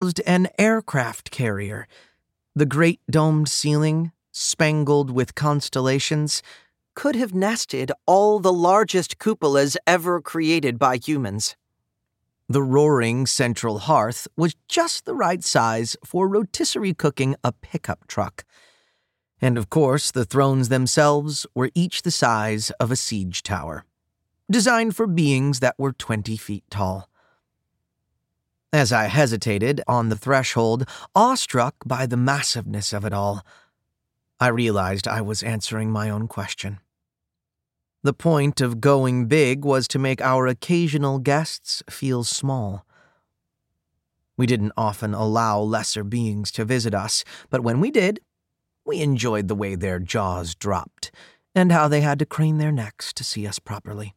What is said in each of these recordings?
housed an aircraft carrier. The great domed ceiling, spangled with constellations, could have nested all the largest cupolas ever created by humans. The roaring central hearth was just the right size for rotisserie cooking a pickup truck. And of course, the thrones themselves were each the size of a siege tower, designed for beings that were 20 feet tall. As I hesitated on the threshold, awestruck by the massiveness of it all, I realized I was answering my own question. The point of going big was to make our occasional guests feel small. We didn't often allow lesser beings to visit us, but when we did, we enjoyed the way their jaws dropped and how they had to crane their necks to see us properly.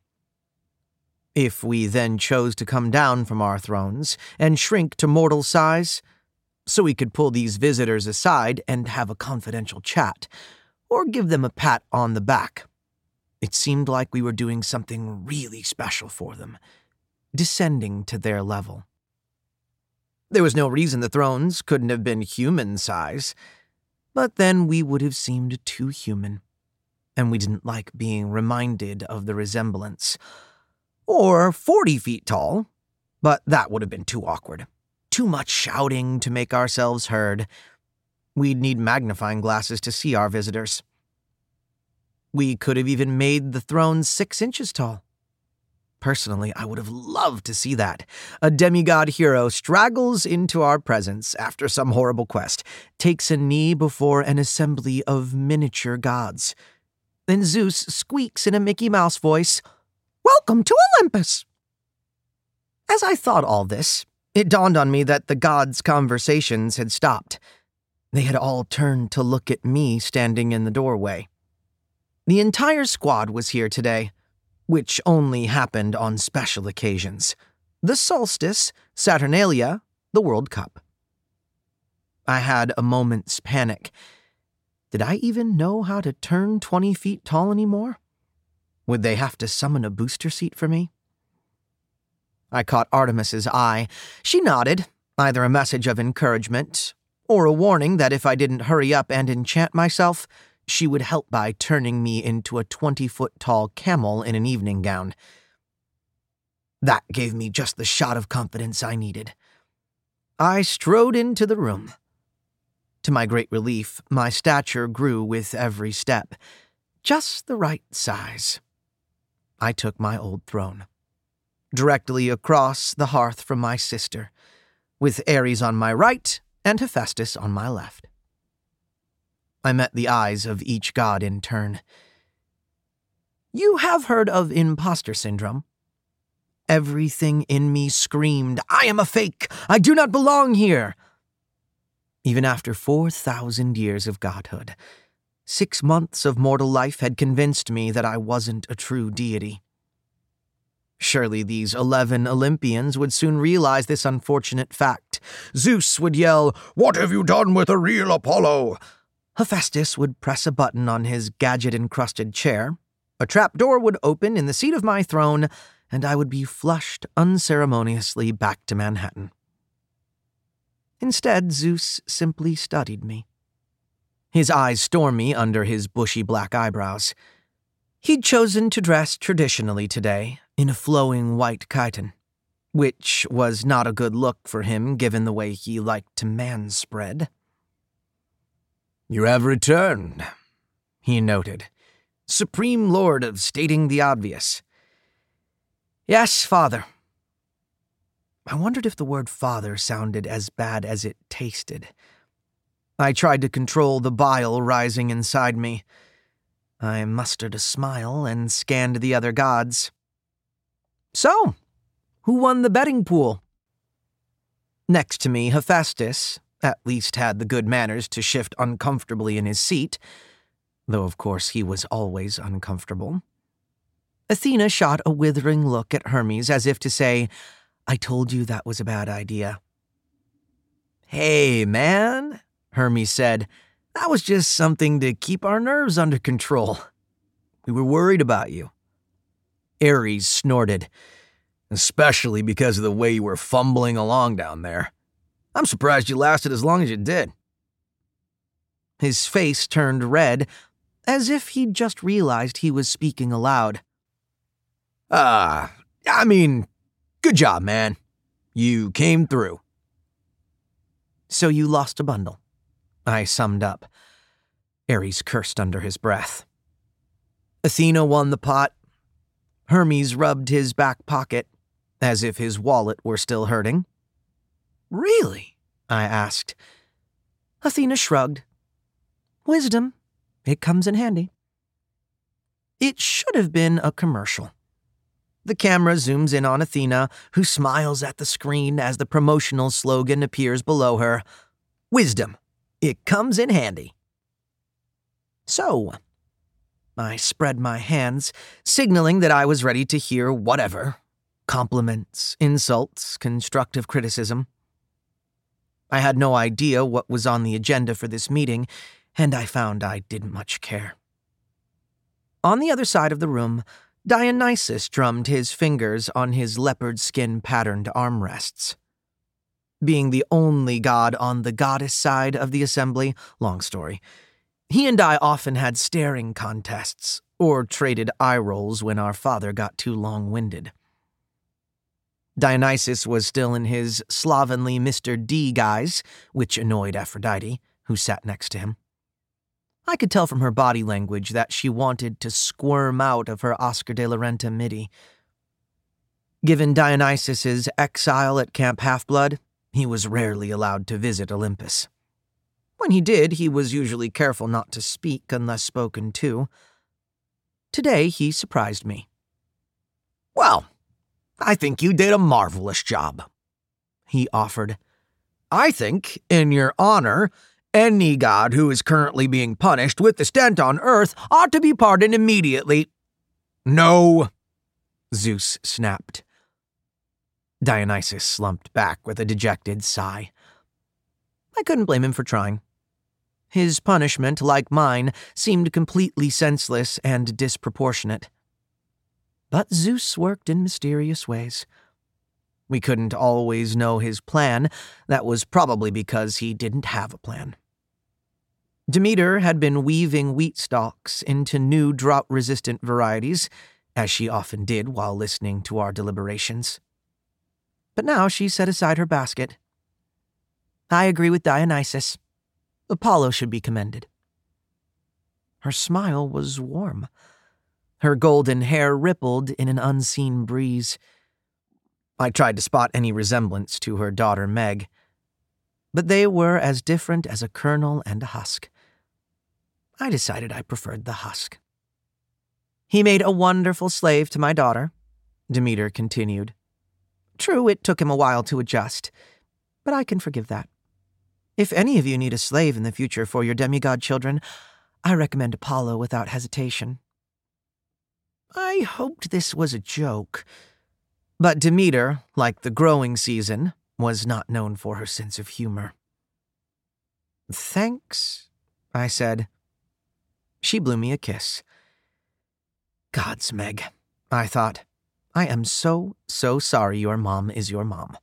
If we then chose to come down from our thrones and shrink to mortal size, so we could pull these visitors aside and have a confidential chat, or give them a pat on the back, it seemed like we were doing something really special for them, descending to their level. There was no reason the thrones couldn't have been human size, but then we would have seemed too human, and we didn't like being reminded of the resemblance. Or 40 feet tall, but that would have been too awkward. Too much shouting to make ourselves heard. We'd need magnifying glasses to see our visitors. We could have even made the throne 6 inches tall. Personally, I would have loved to see that. A demigod hero straggles into our presence after some horrible quest, takes a knee before an assembly of miniature gods. Then Zeus squeaks in a Mickey Mouse voice, "Welcome to Olympus!" As I thought all this, it dawned on me that the gods' conversations had stopped. They had all turned to look at me standing in the doorway. The entire squad was here today, which only happened on special occasions. The solstice, Saturnalia, the World Cup. I had a moment's panic. Did I even know how to turn 20 feet tall anymore? Would they have to summon a booster seat for me? I caught Artemis's eye. She nodded, either a message of encouragement or a warning that if I didn't hurry up and enchant myself, she would help by turning me into a 20-foot-tall camel in an evening gown. That gave me just the shot of confidence I needed. I strode into the room. To my great relief, my stature grew with every step, just the right size. I took my old throne, directly across the hearth from my sister, with Ares on my right and Hephaestus on my left. I met the eyes of each god in turn. You have heard of imposter syndrome. Everything in me screamed, "I am a fake! I do not belong here!" Even after 4,000 years of godhood, 6 months of mortal life had convinced me that I wasn't a true deity. Surely these 11 Olympians would soon realize this unfortunate fact. Zeus would yell, "What have you done with a real Apollo?" Hephaestus would press a button on his gadget-encrusted chair, a trapdoor would open in the seat of my throne, and I would be flushed unceremoniously back to Manhattan. Instead, Zeus simply studied me. His eyes stormy under his bushy black eyebrows. He'd chosen to dress traditionally today, in a flowing white chiton, which was not a good look for him given the way he liked to manspread. "You have returned," he noted, supreme lord of stating the obvious. "Yes, father." I wondered if the word father sounded as bad as it tasted. I tried to control the bile rising inside me. I mustered a smile and scanned the other gods. "So, who won the betting pool?" Next to me, Hephaestus at least had the good manners to shift uncomfortably in his seat, though of course he was always uncomfortable. Athena shot a withering look at Hermes as if to say, "I told you that was a bad idea." "Hey, man," Hermes said, "that was just something to keep our nerves under control. We were worried about you." Ares snorted, "Especially because of the way you were fumbling along down there." I'm surprised you lasted as long as you did." His face turned red, as if he'd just realized he was speaking aloud. Good job, man. You came through." "So you lost a bundle," I summed up. Ares cursed under his breath. Athena won the pot. Hermes rubbed his back pocket, as if his wallet were still hurting. "Really?" I asked. Athena shrugged. "Wisdom. It comes in handy." It should have been a commercial. The camera zooms in on Athena, who smiles at the screen as the promotional slogan appears below her. "Wisdom. It comes in handy." So, I spread my hands, signaling that I was ready to hear whatever. Compliments, insults, constructive criticism. I had no idea what was on the agenda for this meeting, and I found I didn't much care. On the other side of the room, Dionysus drummed his fingers on his leopard skin-patterned armrests. Being the only god on the goddess side of the assembly, long story, he and I often had staring contests, or traded eye rolls when our father got too long-winded. Dionysus was still in his slovenly Mr. D guise, which annoyed Aphrodite, who sat next to him. I could tell from her body language that she wanted to squirm out of her Oscar de la Renta midi. Given Dionysus's exile at Camp Half-Blood, he was rarely allowed to visit Olympus. When he did, he was usually careful not to speak unless spoken to. Today, he surprised me. "Well, I think you did a marvelous job," he offered. "I think, in your honor, any god who is currently being punished with the stent on Earth ought to be pardoned immediately." "No," Zeus snapped. Dionysus slumped back with a dejected sigh. I couldn't blame him for trying. His punishment, like mine, seemed completely senseless and disproportionate. But Zeus worked in mysterious ways. We couldn't always know his plan. That was probably because he didn't have a plan. Demeter had been weaving wheat stalks into new drought-resistant varieties, as she often did while listening to our deliberations. But now she set aside her basket. "I agree with Dionysus. Apollo should be commended." Her smile was warm. Her golden hair rippled in an unseen breeze. I tried to spot any resemblance to her daughter Meg, but they were as different as a kernel and a husk. I decided I preferred the husk. "He made a wonderful slave to my daughter," Demeter continued. "True, it took him a while to adjust, but I can forgive that. If any of you need a slave in the future for your demigod children, I recommend Apollo without hesitation." I hoped this was a joke, but Demeter, like the growing season, was not known for her sense of humor. "Thanks," I said. She blew me a kiss. "Gods, Meg," I thought. "I am so sorry your mom is your mom."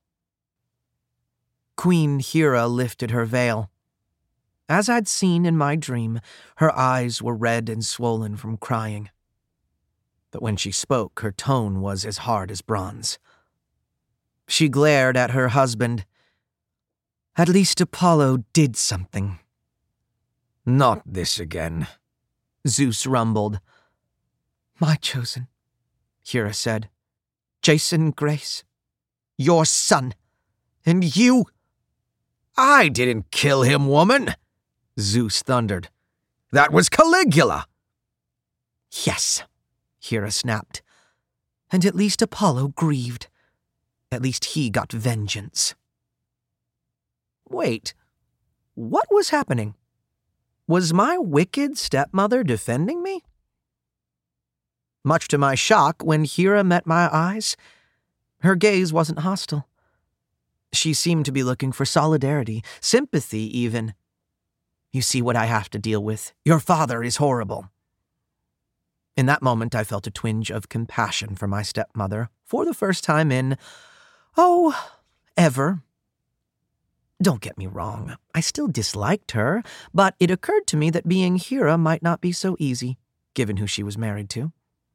Queen Hera lifted her veil. As I'd seen in my dream, her eyes were red and swollen from crying. But when she spoke, her tone was as hard as bronze. She glared at her husband. "At least Apollo did something." "Not this again," Zeus rumbled. "My chosen," Hera said. "Jason Grace. Your son. And you—" "I didn't kill him, woman," Zeus thundered. "That was Caligula." "Yes," Hera snapped. "And at least Apollo grieved. At least he got vengeance." Wait, what was happening? Was my wicked stepmother defending me? Much to my shock, when Hera met my eyes, her gaze wasn't hostile. She seemed to be looking for solidarity, sympathy even. "You see what I have to deal with. Your father is horrible." In that moment, I felt a twinge of compassion for my stepmother, for the first time in, ever. Don't get me wrong, I still disliked her, but it occurred to me that being Hera might not be so easy, given who she was married to.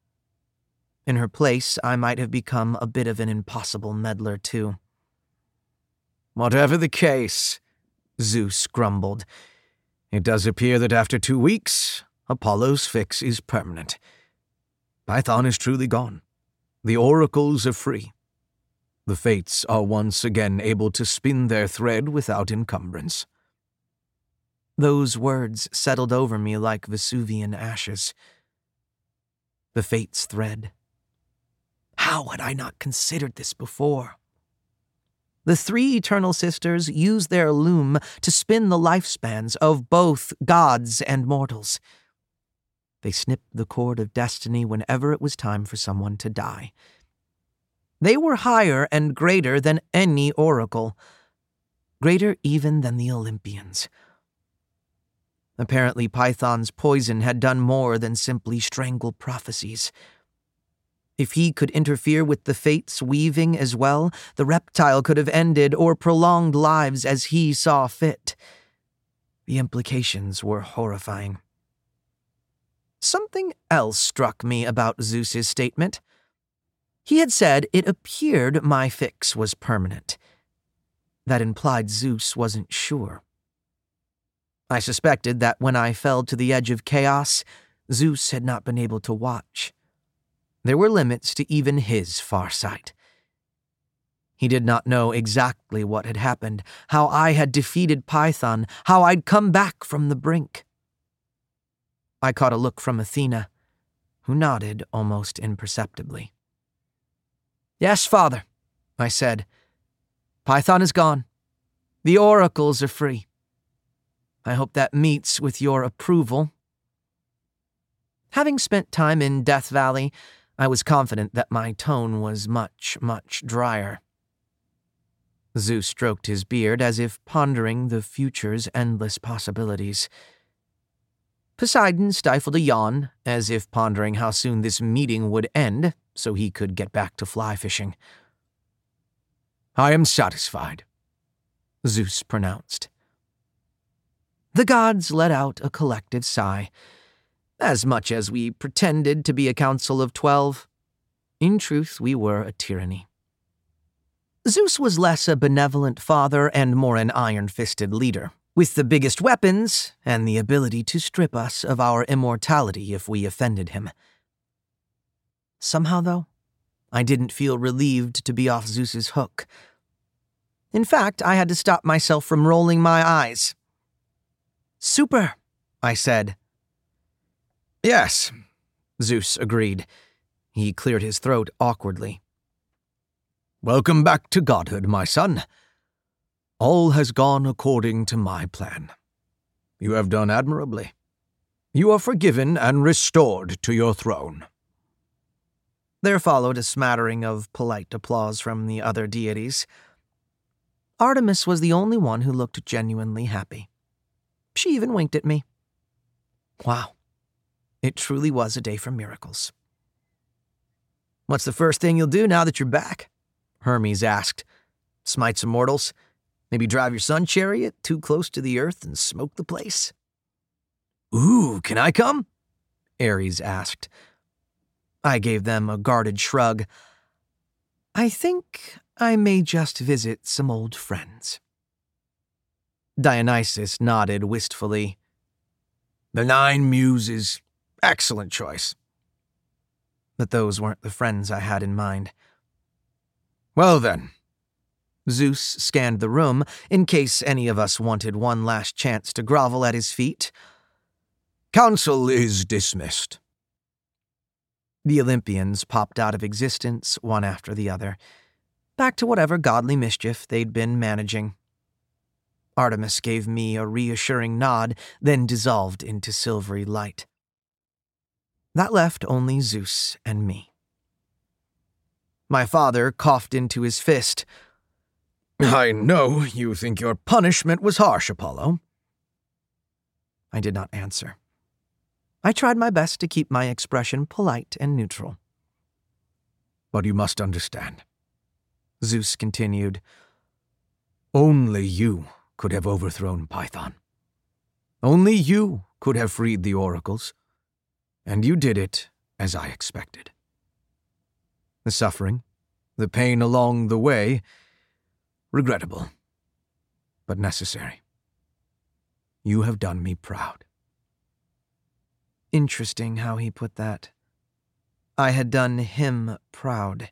In her place, I might have become a bit of an impossible meddler, too. Whatever the case, Zeus grumbled, it does appear that after 2 weeks, Apollo's fix is permanent. Python is truly gone. The oracles are free. The fates are once again able to spin their thread without encumbrance. Those words settled over me like Vesuvian ashes. The fates' thread. How had I not considered this before? The 3 eternal sisters used their loom to spin the lifespans of both gods and mortals. They snipped the cord of destiny whenever it was time for someone to die. They were higher and greater than any oracle, greater even than the Olympians. Apparently, Python's poison had done more than simply strangle prophecies. If he could interfere with the fates' weaving as well, the reptile could have ended or prolonged lives as he saw fit. The implications were horrifying. Something else struck me about Zeus's statement. He had said it appeared my fix was permanent. That implied Zeus wasn't sure. I suspected that when I fell to the edge of chaos, Zeus had not been able to watch. There were limits to even his farsight. He did not know exactly what had happened, how I had defeated Python, how I'd come back from the brink. I caught a look from Athena, who nodded almost imperceptibly. "Yes, Father," I said. "Python is gone. The oracles are free. I hope that meets with your approval." Having spent time in Death Valley, I was confident that my tone was much, much drier. Zeus stroked his beard as if pondering the future's endless possibilities. Poseidon stifled a yawn, as if pondering how soon this meeting would end so he could get back to fly fishing. "I am satisfied," Zeus pronounced. The gods let out a collective sigh. As much as we pretended to be a council of 12, in truth we were a tyranny. Zeus was less a benevolent father and more an iron-fisted leader, with the biggest weapons and the ability to strip us of our immortality if we offended him. Somehow, though, I didn't feel relieved to be off Zeus's hook. In fact, I had to stop myself from rolling my eyes. "Super," I said. "Yes," Zeus agreed. He cleared his throat awkwardly. "Welcome back to godhood, my son. All has gone according to my plan. You have done admirably. You are forgiven and restored to your throne." There followed a smattering of polite applause from the other deities. Artemis was the only one who looked genuinely happy. She even winked at me. Wow. It truly was a day for miracles. "What's the first thing you'll do now that you're back?" Hermes asked. "Smite some mortals? Maybe drive your sun chariot too close to the earth and smoke the place?" "Ooh, can I come?" Ares asked. I gave them a guarded shrug. "I think I may just visit some old friends." Dionysus nodded wistfully. "The 9 Muses. Excellent choice." But those weren't the friends I had in mind. "Well then." Zeus scanned the room in case any of us wanted one last chance to grovel at his feet. "Council is dismissed." The Olympians popped out of existence one after the other, back to whatever godly mischief they'd been managing. Artemis gave me a reassuring nod, then dissolved into silvery light. That left only Zeus and me. My father coughed into his fist. "I know you think your punishment was harsh, Apollo." I did not answer. I tried my best to keep my expression polite and neutral. "But you must understand," Zeus continued. "Only you could have overthrown Python. Only you could have freed the oracles, and you did it as I expected. The suffering, the pain along the way, regrettable, but necessary. You have done me proud." Interesting how he put that. I had done him proud.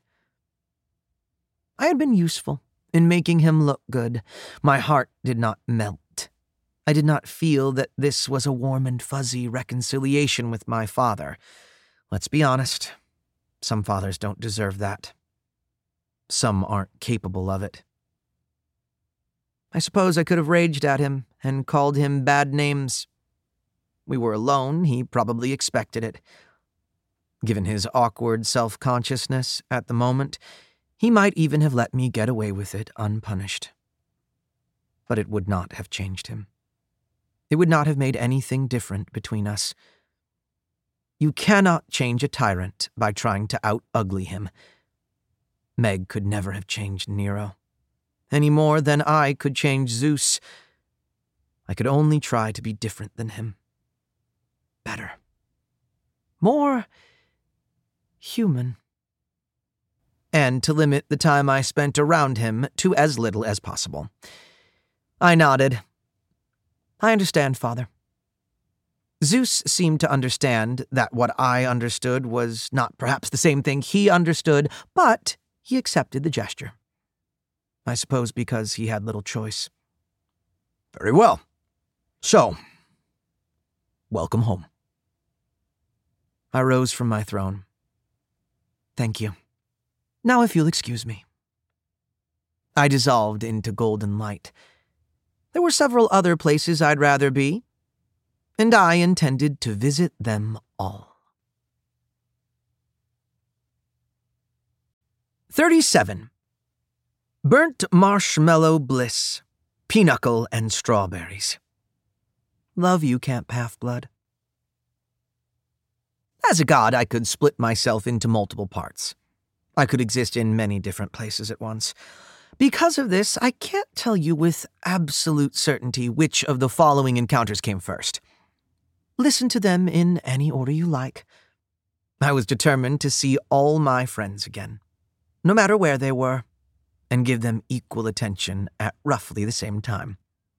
I had been useful in making him look good. My heart did not melt. I did not feel that this was a warm and fuzzy reconciliation with my father. Let's be honest, some fathers don't deserve that. Some aren't capable of it. I suppose I could have raged at him and called him bad names. We were alone, he probably expected it. Given his awkward self-consciousness at the moment, he might even have let me get away with it unpunished. But it would not have changed him. It would not have made anything different between us. You cannot change a tyrant by trying to out-ugly him. Meg could never have changed Nero, any more than I could change Zeus. I could only try to be different than him. Better. More human. And to limit the time I spent around him to as little as possible. I nodded. I understand, Father. Zeus seemed to understand that what I understood was not perhaps the same thing he understood, but he accepted the gesture. I suppose because he had little choice. "Very well. So, welcome home." I rose from my throne. Thank you. Now if you'll excuse me. I dissolved into golden light. There were several other places I'd rather be, and I intended to visit them all. 37. Burnt marshmallow bliss, pinochle and strawberries. Love you, Camp Half-Blood. As a god, I could split myself into multiple parts. I could exist in many different places at once. Because of this, I can't tell you with absolute certainty which of the following encounters came first. Listen to them in any order you like. I was determined to see all my friends again, no matter where they were, and give them equal attention at roughly the same time.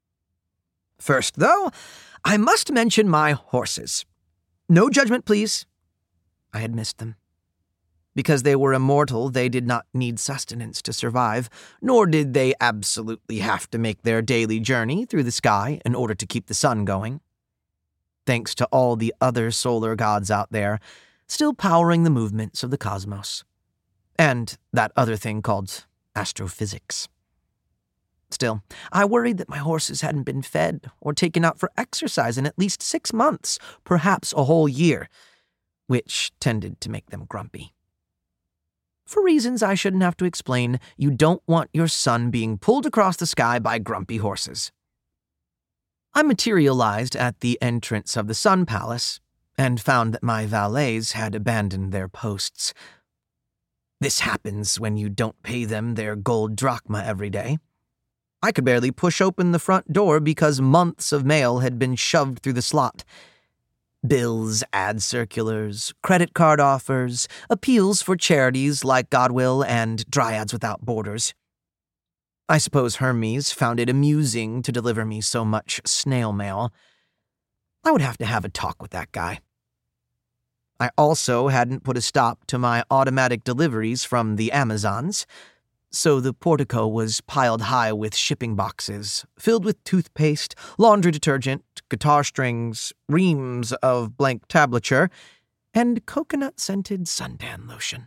First, though, I must mention my horses. No judgment, please. I had missed them. Because they were immortal, they did not need sustenance to survive, nor did they absolutely have to make their daily journey through the sky in order to keep the sun going. Thanks to all the other solar gods out there, still powering the movements of the cosmos. And that other thing called astrophysics. Still, I worried that my horses hadn't been fed or taken out for exercise in at least 6 months, perhaps a whole year, which tended to make them grumpy. For reasons I shouldn't have to explain, you don't want your son being pulled across the sky by grumpy horses. I materialized at the entrance of the Sun Palace and found that my valets had abandoned their posts. This happens when you don't pay them their gold drachma every day. I could barely push open the front door because months of mail had been shoved through the slot. Bills, ad circulars, credit card offers, appeals for charities like Godwill and Dryads Without Borders. I suppose Hermes found it amusing to deliver me so much snail mail. I would have to have a talk with that guy. I also hadn't put a stop to my automatic deliveries from the Amazons, so the portico was piled high with shipping boxes, filled with toothpaste, laundry detergent, guitar strings, reams of blank tablature, and coconut-scented suntan lotion.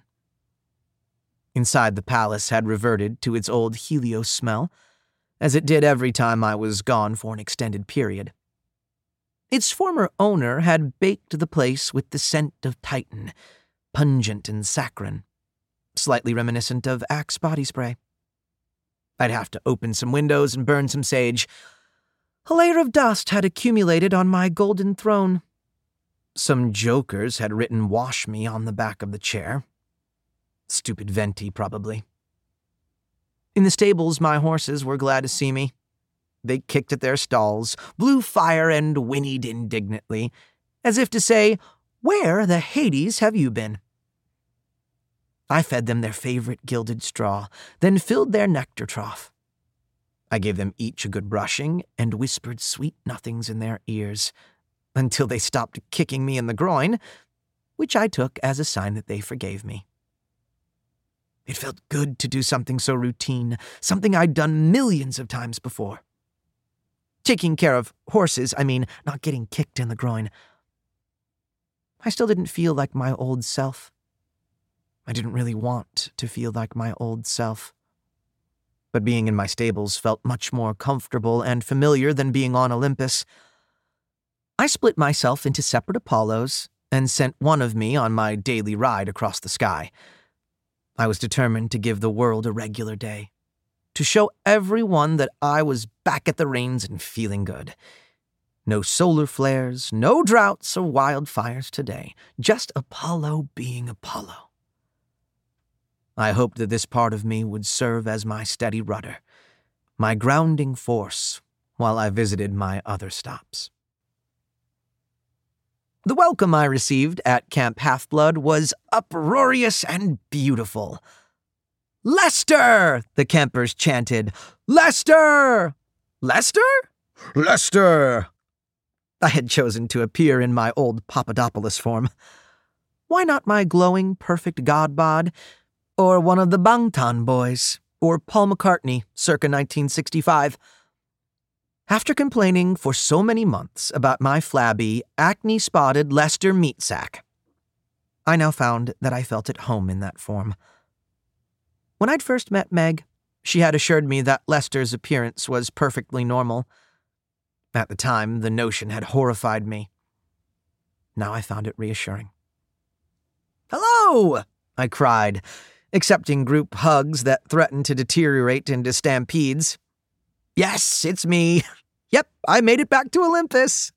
Inside the palace had reverted to its old Helios smell, as it did every time I was gone for an extended period. Its former owner had baked the place with the scent of Titan, pungent and saccharine, slightly reminiscent of Axe body spray. I'd have to open some windows and burn some sage. A layer of dust had accumulated on my golden throne. Some jokers had written "Wash Me" on the back of the chair. Stupid Venti, probably. In the stables, my horses were glad to see me. They kicked at their stalls, blew fire, and whinnied indignantly, as if to say, "Where the Hades have you been?" I fed them their favorite gilded straw, then filled their nectar trough. I gave them each a good brushing and whispered sweet nothings in their ears, until they stopped kicking me in the groin, which I took as a sign that they forgave me. It felt good to do something so routine, something I'd done millions of times before. Taking care of horses, not getting kicked in the groin. I still didn't feel like my old self. I didn't really want to feel like my old self. But being in my stables felt much more comfortable and familiar than being on Olympus. I split myself into separate Apollos and sent one of me on my daily ride across the sky. I was determined to give the world a regular day, to show everyone that I was back at the reins and feeling good. No solar flares, no droughts or wildfires today, just Apollo being Apollo. I hoped that this part of me would serve as my steady rudder, my grounding force, while I visited my other stops. The welcome I received at Camp Half-Blood was uproarious and beautiful. "Lester!" the campers chanted. "Lester! Lester? Lester!" I had chosen to appear in my old Papadopoulos form. Why not my glowing, perfect god bod? Or one of the Bangtan boys, or Paul McCartney, circa 1965. After complaining for so many months about my flabby, acne-spotted Lester meat sack, I now found that I felt at home in that form. When I'd first met Meg, she had assured me that Lester's appearance was perfectly normal. At the time, the notion had horrified me. Now I found it reassuring. "Hello!" I cried, accepting group hugs that threatened to deteriorate into stampedes. "Yes, it's me. Yep, I made it back to Olympus."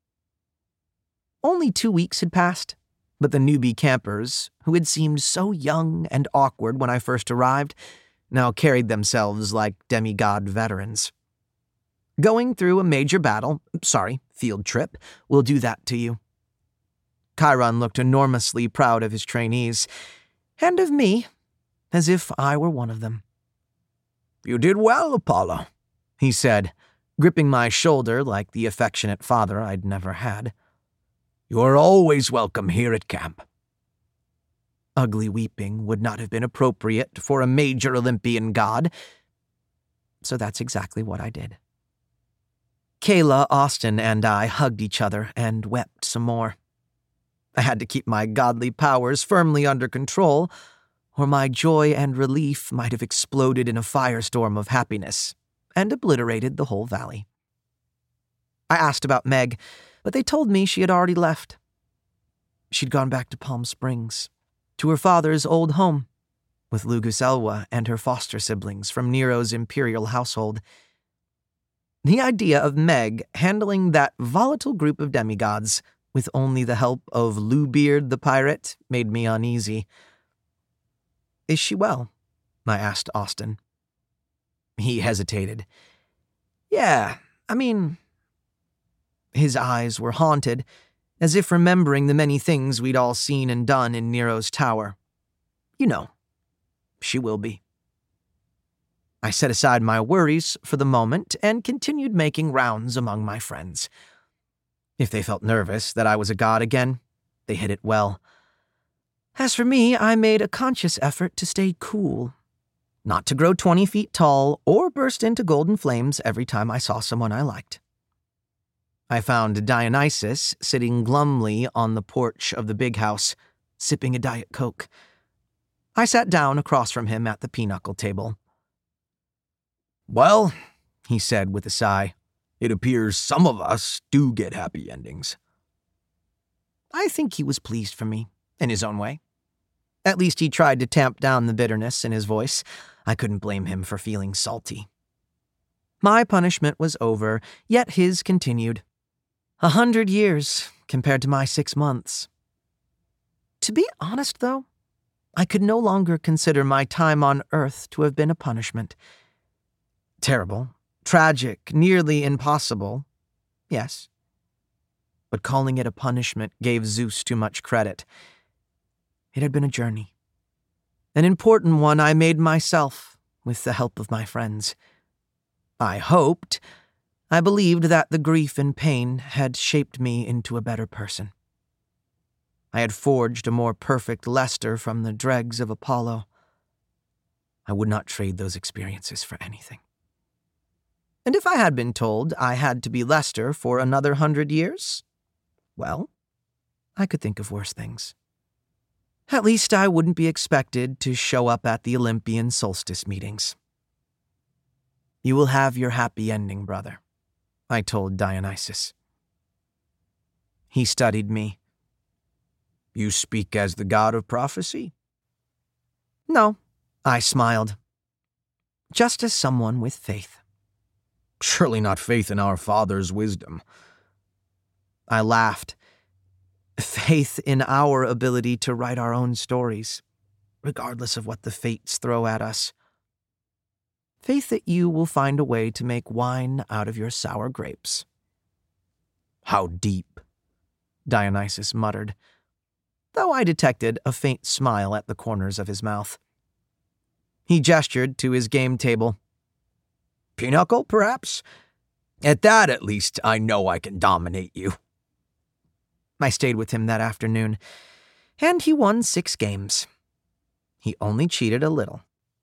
Only 2 weeks had passed, but the newbie campers, who had seemed so young and awkward when I first arrived, now carried themselves like demigod veterans. Going through a major field trip, will do that to you. Chiron looked enormously proud of his trainees, and of me, as if I were one of them. "You did well, Apollo," he said, gripping my shoulder like the affectionate father I'd never had. "You are always welcome here at camp." Ugly weeping would not have been appropriate for a major Olympian god, so that's exactly what I did. Kayla, Austin, and I hugged each other and wept some more. I had to keep my godly powers firmly under control, or my joy and relief might have exploded in a firestorm of happiness and obliterated the whole valley. I asked about Meg, but they told me she had already left. She'd gone back to Palm Springs, to her father's old home, with Lugus Elwa and her foster siblings from Nero's imperial household. The idea of Meg handling that volatile group of demigods with only the help of Bluebeard the pirate made me uneasy. "Is she well?" I asked Austin. He hesitated. "Yeah, His eyes were haunted, as if remembering the many things we'd all seen and done in Nero's tower. "You know, she will be." I set aside my worries for the moment and continued making rounds among my friends. If they felt nervous that I was a god again, they hid it well. As for me, I made a conscious effort to stay cool, not to grow 20 feet tall or burst into golden flames every time I saw someone I liked. I found Dionysus sitting glumly on the porch of the big house, sipping a Diet Coke. I sat down across from him at the pinochle table. "Well," he said with a sigh, "it appears some of us do get happy endings." I think he was pleased for me, in his own way. At least he tried to tamp down the bitterness in his voice. I couldn't blame him for feeling salty. My punishment was over, yet his continued. 100 years compared to my 6 months. To be honest, though, I could no longer consider my time on Earth to have been a punishment. Terrible, Tragic, nearly impossible, yes. But calling it a punishment gave Zeus too much credit. It had been a journey. An important one I made myself, with the help of my friends. I believed that the grief and pain had shaped me into a better person. I had forged a more perfect Lester from the dregs of Apollo. I would not trade those experiences for anything. And if I had been told I had to be Lester for another 100 years, well, I could think of worse things. At least I wouldn't be expected to show up at the Olympian solstice meetings. You will have your happy ending, brother, I told Dionysus. He studied me. You speak as the god of prophecy? No, I smiled. Just as someone with faith. Surely not faith in our Father's wisdom. I laughed. Faith in our ability to write our own stories, regardless of what the fates throw at us. Faith that you will find a way to make wine out of your sour grapes. How deep, Dionysus muttered, though I detected a faint smile at the corners of his mouth. He gestured to his game table. Pinochle, perhaps? At that, at least, I know I can dominate you. I stayed with him that afternoon, and he won 6 games. He only cheated a little.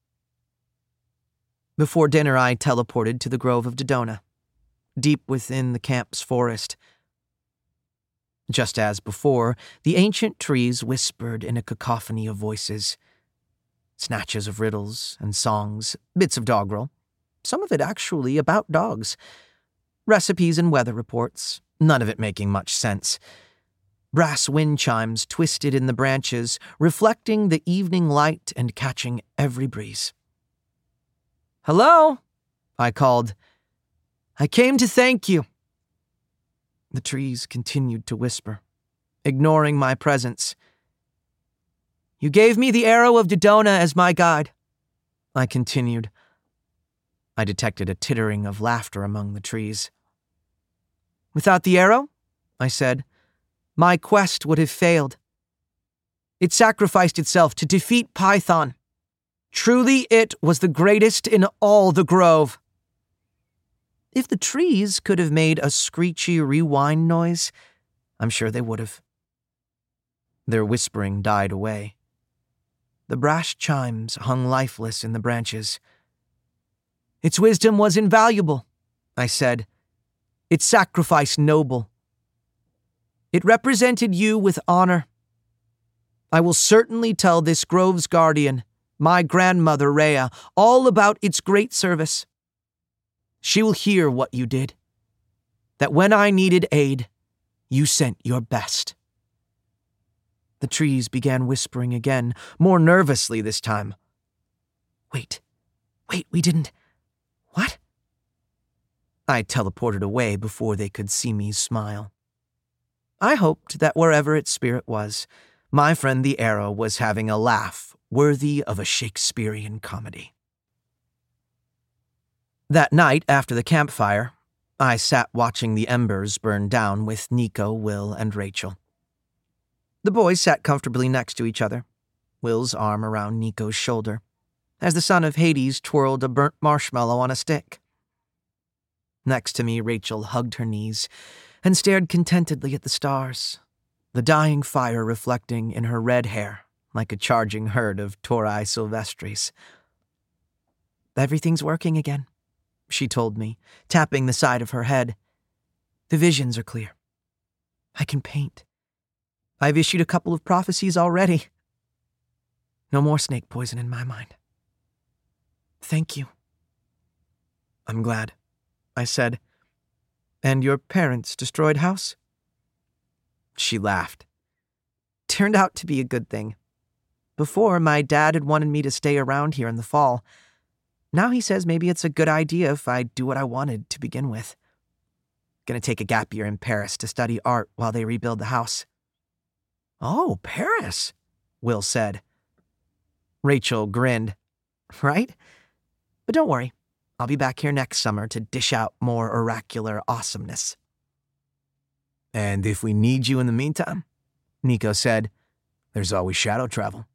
Before dinner, I teleported to the Grove of Dodona, deep within the camp's forest. Just as before, the ancient trees whispered in a cacophony of voices. Snatches of riddles and songs, bits of doggerel, some of it actually about dogs. Recipes and weather reports, none of it making much sense. Brass wind chimes twisted in the branches, reflecting the evening light and catching every breeze. Hello, I called. I came to thank you. The trees continued to whisper, ignoring my presence. You gave me the arrow of Dodona as my guide, I continued. I detected a tittering of laughter among the trees. Without the arrow, I said, my quest would have failed. It sacrificed itself to defeat Python. Truly, it was the greatest in all the grove. If the trees could have made a screechy rewind noise, I'm sure they would have. Their whispering died away. The brass chimes hung lifeless in the branches. Its wisdom was invaluable, I said. Its sacrifice noble. It represented you with honor. I will certainly tell this grove's guardian, my grandmother Rhea, all about its great service. She will hear what you did. That when I needed aid, you sent your best. The trees began whispering again, more nervously this time. Wait, we didn't... What? I teleported away before they could see me smile. I hoped that wherever its spirit was, my friend the arrow was having a laugh worthy of a Shakespearean comedy. That night, after the campfire, I sat watching the embers burn down with Nico, Will, and Rachel. The boys sat comfortably next to each other, Will's arm around Nico's shoulder, as the son of Hades twirled a burnt marshmallow on a stick. Next to me, Rachel hugged her knees and stared contentedly at the stars, the dying fire reflecting in her red hair like a charging herd of Tauri Silvestris. Everything's working again, she told me, tapping the side of her head. The visions are clear. I can paint. I've issued a couple of prophecies already. No more snake poison in my mind. Thank you. I'm glad, I said. And your parents' destroyed house? She laughed. Turned out to be a good thing. Before, my dad had wanted me to stay around here in the fall. Now he says maybe it's a good idea if I do what I wanted to begin with. Gonna take a gap year in Paris to study art while they rebuild the house. Oh, Paris, Will said. Rachel grinned. Right? But don't worry. I'll be back here next summer to dish out more oracular awesomeness. And if we need you in the meantime, Nico said, there's always shadow travel.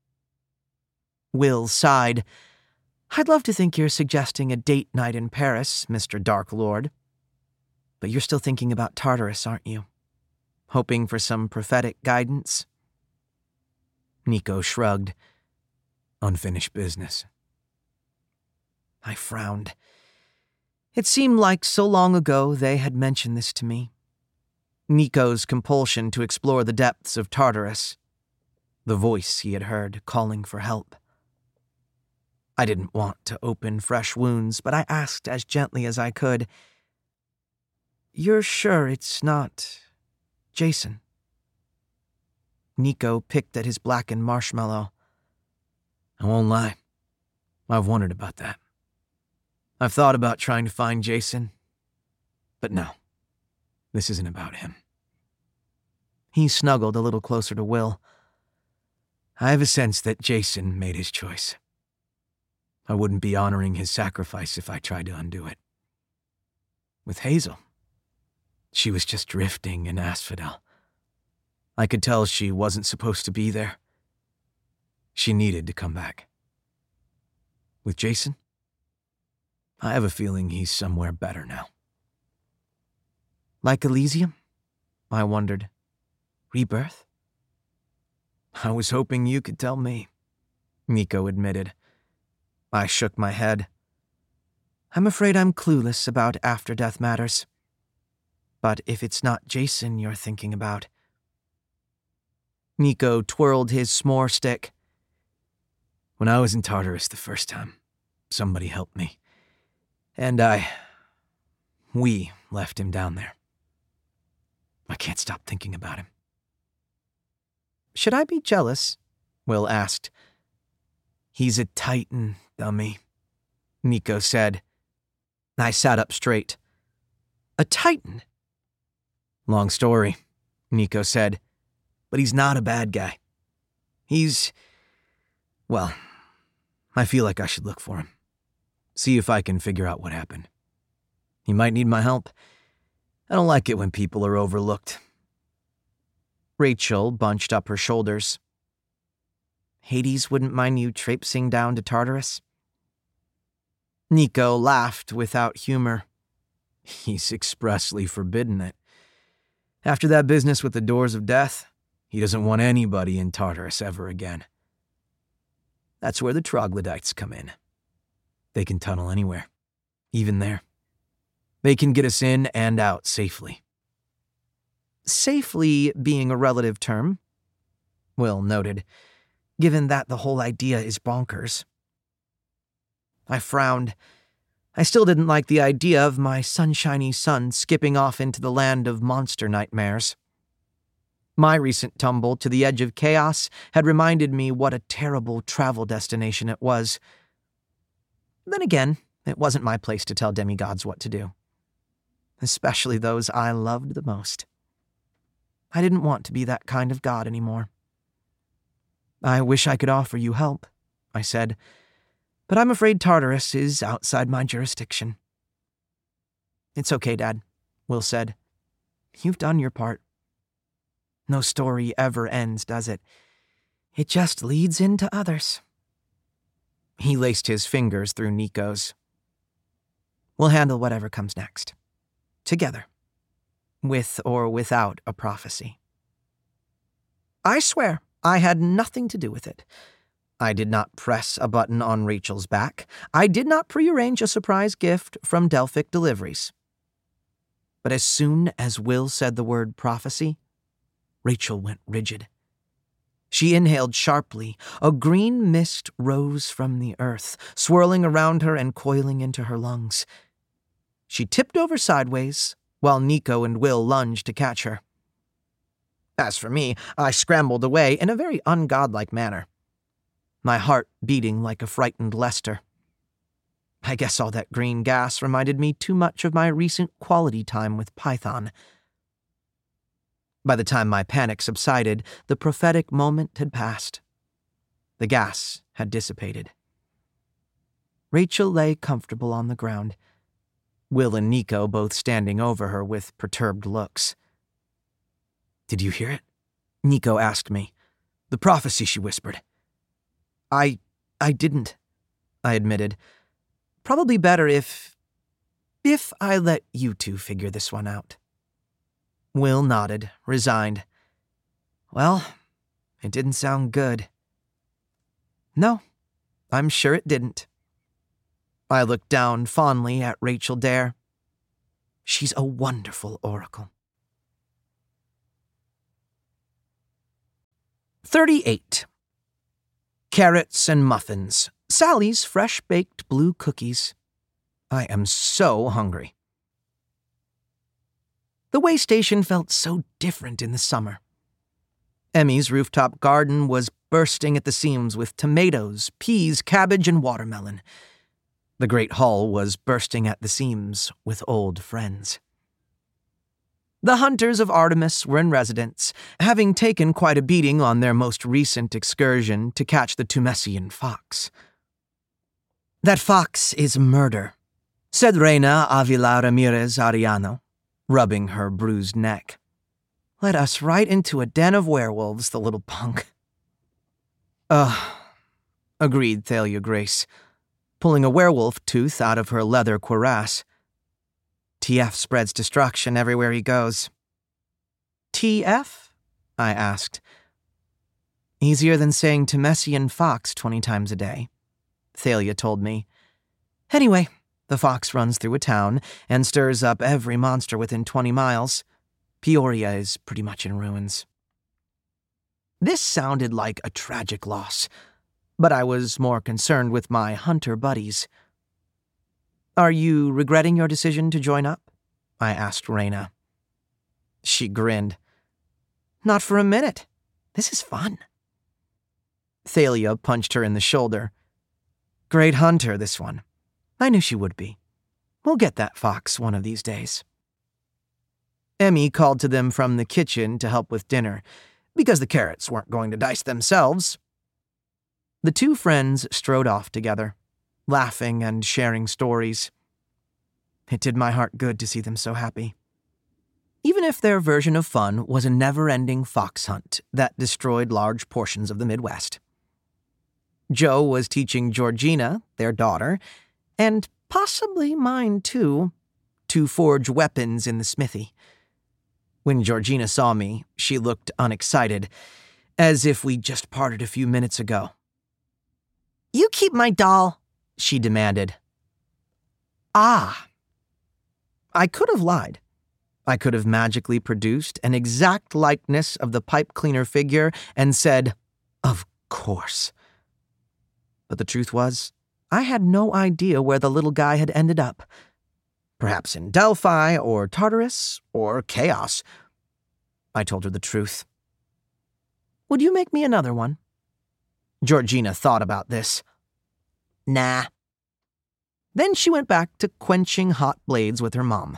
Will sighed. I'd love to think you're suggesting a date night in Paris, Mr. Dark Lord. But you're still thinking about Tartarus, aren't you? Hoping for some prophetic guidance? Nico shrugged. Unfinished business. I frowned. It seemed like so long ago they had mentioned this to me. Nico's compulsion to explore the depths of Tartarus. The voice he had heard calling for help. I didn't want to open fresh wounds, but I asked as gently as I could, "You're sure it's not Jason?" Nico picked at his blackened marshmallow. I won't lie. I've wondered about that. I've thought about trying to find Jason, but no, this isn't about him. He snuggled a little closer to Will. I have a sense that Jason made his choice. I wouldn't be honoring his sacrifice if I tried to undo it. With Hazel, she was just drifting in Asphodel. I could tell she wasn't supposed to be there. She needed to come back. With Jason, I have a feeling he's somewhere better now. Like Elysium? I wondered. Rebirth? I was hoping you could tell me, Nico admitted. I shook my head. I'm afraid I'm clueless about after-death matters. But if it's not Jason you're thinking about... Nico twirled his s'more stick. When I was in Tartarus the first time, somebody helped me. And we left him down there. I can't stop thinking about him. Should I be jealous? Will asked. He's a titan, dummy, Nico said. I sat up straight. A titan? Long story, Nico said. But he's not a bad guy. Well, I feel like I should look for him. See if I can figure out what happened. He might need my help. I don't like it when people are overlooked. Rachel bunched up her shoulders. Hades wouldn't mind you traipsing down to Tartarus? Nico laughed without humor. He's expressly forbidden it. After that business with the Doors of Death, he doesn't want anybody in Tartarus ever again. That's where the troglodytes come in. They can tunnel anywhere, even there. They can get us in and out safely. Safely being a relative term, Will noted, given that the whole idea is bonkers. I frowned. I still didn't like the idea of my sunshiny son skipping off into the land of monster nightmares. My recent tumble to the edge of chaos had reminded me what a terrible travel destination it was. Then again, it wasn't my place to tell demigods what to do. Especially those I loved the most. I didn't want to be that kind of god anymore. I wish I could offer you help, I said, but I'm afraid Tartarus is outside my jurisdiction. It's okay, Dad, Will said. You've done your part. No story ever ends, does it? It just leads into others. He laced his fingers through Nico's. We'll handle whatever comes next. Together. With or without a prophecy. I swear I had nothing to do with it. I did not press a button on Rachel's back. I did not prearrange a surprise gift from Delphic Deliveries. But as soon as Will said the word prophecy, Rachel went rigid. She inhaled sharply. A green mist rose from the earth, swirling around her and coiling into her lungs. She tipped over sideways, while Nico and Will lunged to catch her. As for me, I scrambled away in a very ungodlike manner, my heart beating like a frightened Lester. I guess all that green gas reminded me too much of my recent quality time with Python. By the time my panic subsided, the prophetic moment had passed. The gas had dissipated. Rachel lay comfortable on the ground, Will and Nico both standing over her with perturbed looks. "Did you hear it?" Nico asked me. "The prophecy," she whispered. I didn't," I admitted. "Probably better if I let you two figure this one out." Will nodded, resigned. "Well, it didn't sound good." "No, I'm sure it didn't." I looked down fondly at Rachel Dare. She's a wonderful oracle. 38. Carrots and muffins. Sally's fresh-baked blue cookies. I am so hungry. The way station felt so different in the summer. Emmy's rooftop garden was bursting at the seams with tomatoes, peas, cabbage, and watermelon. The great hall was bursting at the seams with old friends. The hunters of Artemis were in residence, having taken quite a beating on their most recent excursion to catch the Tumessian fox. "That fox is murder," said Reina Avila Ramirez Ariano, rubbing her bruised neck. "Led us right into a den of werewolves, the little punk." Agreed Thalia Grace, pulling a werewolf tooth out of her leather cuirass. "TF spreads destruction everywhere he goes." "TF?" I asked. "Easier than saying Tumessian fox 20 times a day," Thalia told me. "Anyway, the fox runs through a town and stirs up every monster within 20 miles. Peoria is pretty much in ruins." This sounded like a tragic loss, but I was more concerned with my hunter buddies. "Are you regretting your decision to join up?" I asked Reina. She grinned. "Not for a minute. This is fun." Thalia punched her in the shoulder. "Great hunter, this one. I knew she would be. We'll get that fox one of these days." Emmy called to them from the kitchen to help with dinner, because the carrots weren't going to dice themselves. The two friends strode off together, laughing and sharing stories. It did my heart good to see them so happy. Even if their version of fun was a never-ending fox hunt that destroyed large portions of the Midwest. Joe was teaching Georgina, their daughter, and possibly mine too, to forge weapons in the smithy. When Georgina saw me, she looked unexcited, as if we'd just parted a few minutes ago. "You keep my doll," she demanded. Ah. I could have lied. I could have magically produced an exact likeness of the pipe cleaner figure and said, "Of course." But the truth was, I had no idea where the little guy had ended up. Perhaps in Delphi, or Tartarus, or Chaos. I told her the truth. "Would you make me another one?" Georgina thought about this. "Nah." Then she went back to quenching hot blades with her mom.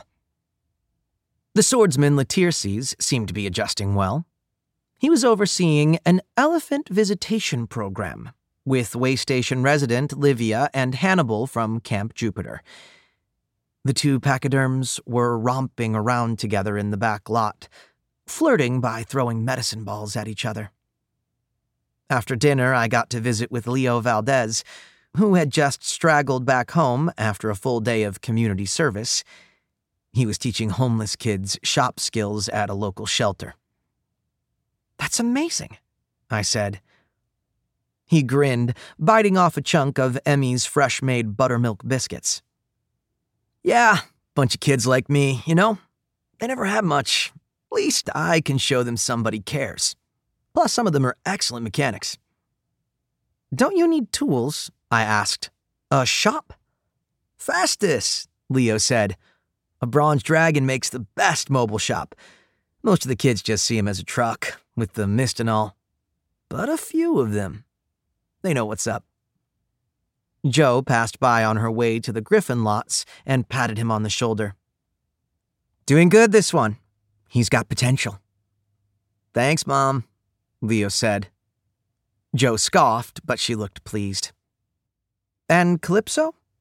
The swordsman Latirces seemed to be adjusting well. He was overseeing an elephant visitation program with Waystation resident Livia and Hannibal from Camp Jupiter. The two pachyderms were romping around together in the back lot, flirting by throwing medicine balls at each other. After dinner, I got to visit with Leo Valdez, who had just straggled back home after a full day of community service. He was teaching homeless kids shop skills at a local shelter. "That's amazing," I said. He grinned, biting off a chunk of Emmy's fresh-made buttermilk biscuits. "Yeah, bunch of kids like me, you know? They never had much. At least I can show them somebody cares. Plus, some of them are excellent mechanics." "Don't you need tools?" I asked. "A shop?" "Fastus," Leo said. "A bronze dragon makes the best mobile shop. Most of the kids just see him as a truck, with the mist and all. But a few of them, they know what's up." Joe passed by on her way to the Griffin lots and patted him on the shoulder. "Doing good, this one. He's got potential." "Thanks, Mom," Leo said. Joe scoffed, but she looked pleased. "And Calypso?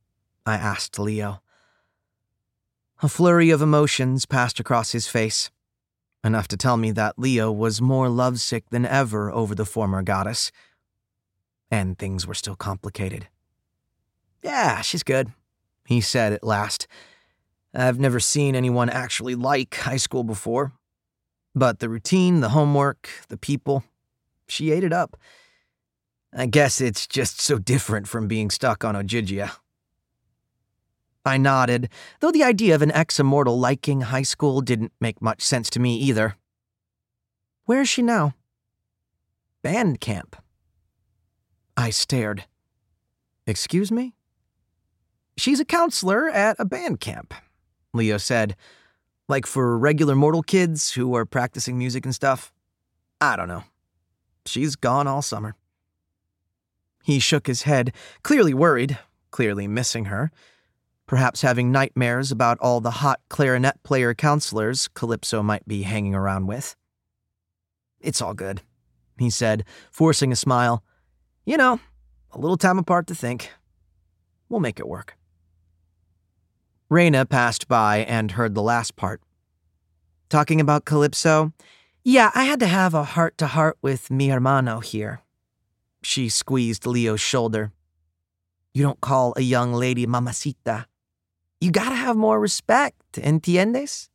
I asked Leo. A flurry of emotions passed across his face, enough to tell me that Leo was more lovesick than ever over the former goddess. And things were still complicated. "Yeah, she's good," he said at last. "I've never seen anyone actually like high school before. But the routine, the homework, the people, she ate it up. I guess it's just so different from being stuck on Ogygia." I nodded, though the idea of an ex-immortal liking high school didn't make much sense to me either. "Where is she now?" "Band camp." I stared. "Excuse me?" "She's a counselor at a band camp," Leo said. "Like for regular mortal kids who are practicing music and stuff. I don't know. She's gone all summer." He shook his head, clearly worried, clearly missing her. Perhaps having nightmares about all the hot clarinet player counselors Calypso might be hanging around with. "It's all good," he said, forcing a smile. "You know, a little time apart to think. We'll make it work." Reyna passed by and heard the last part. "Talking about Calypso? Yeah, I had to have a heart-to-heart with mi hermano here." She squeezed Leo's shoulder. "You don't call a young lady mamacita. You gotta have more respect, entiendes?"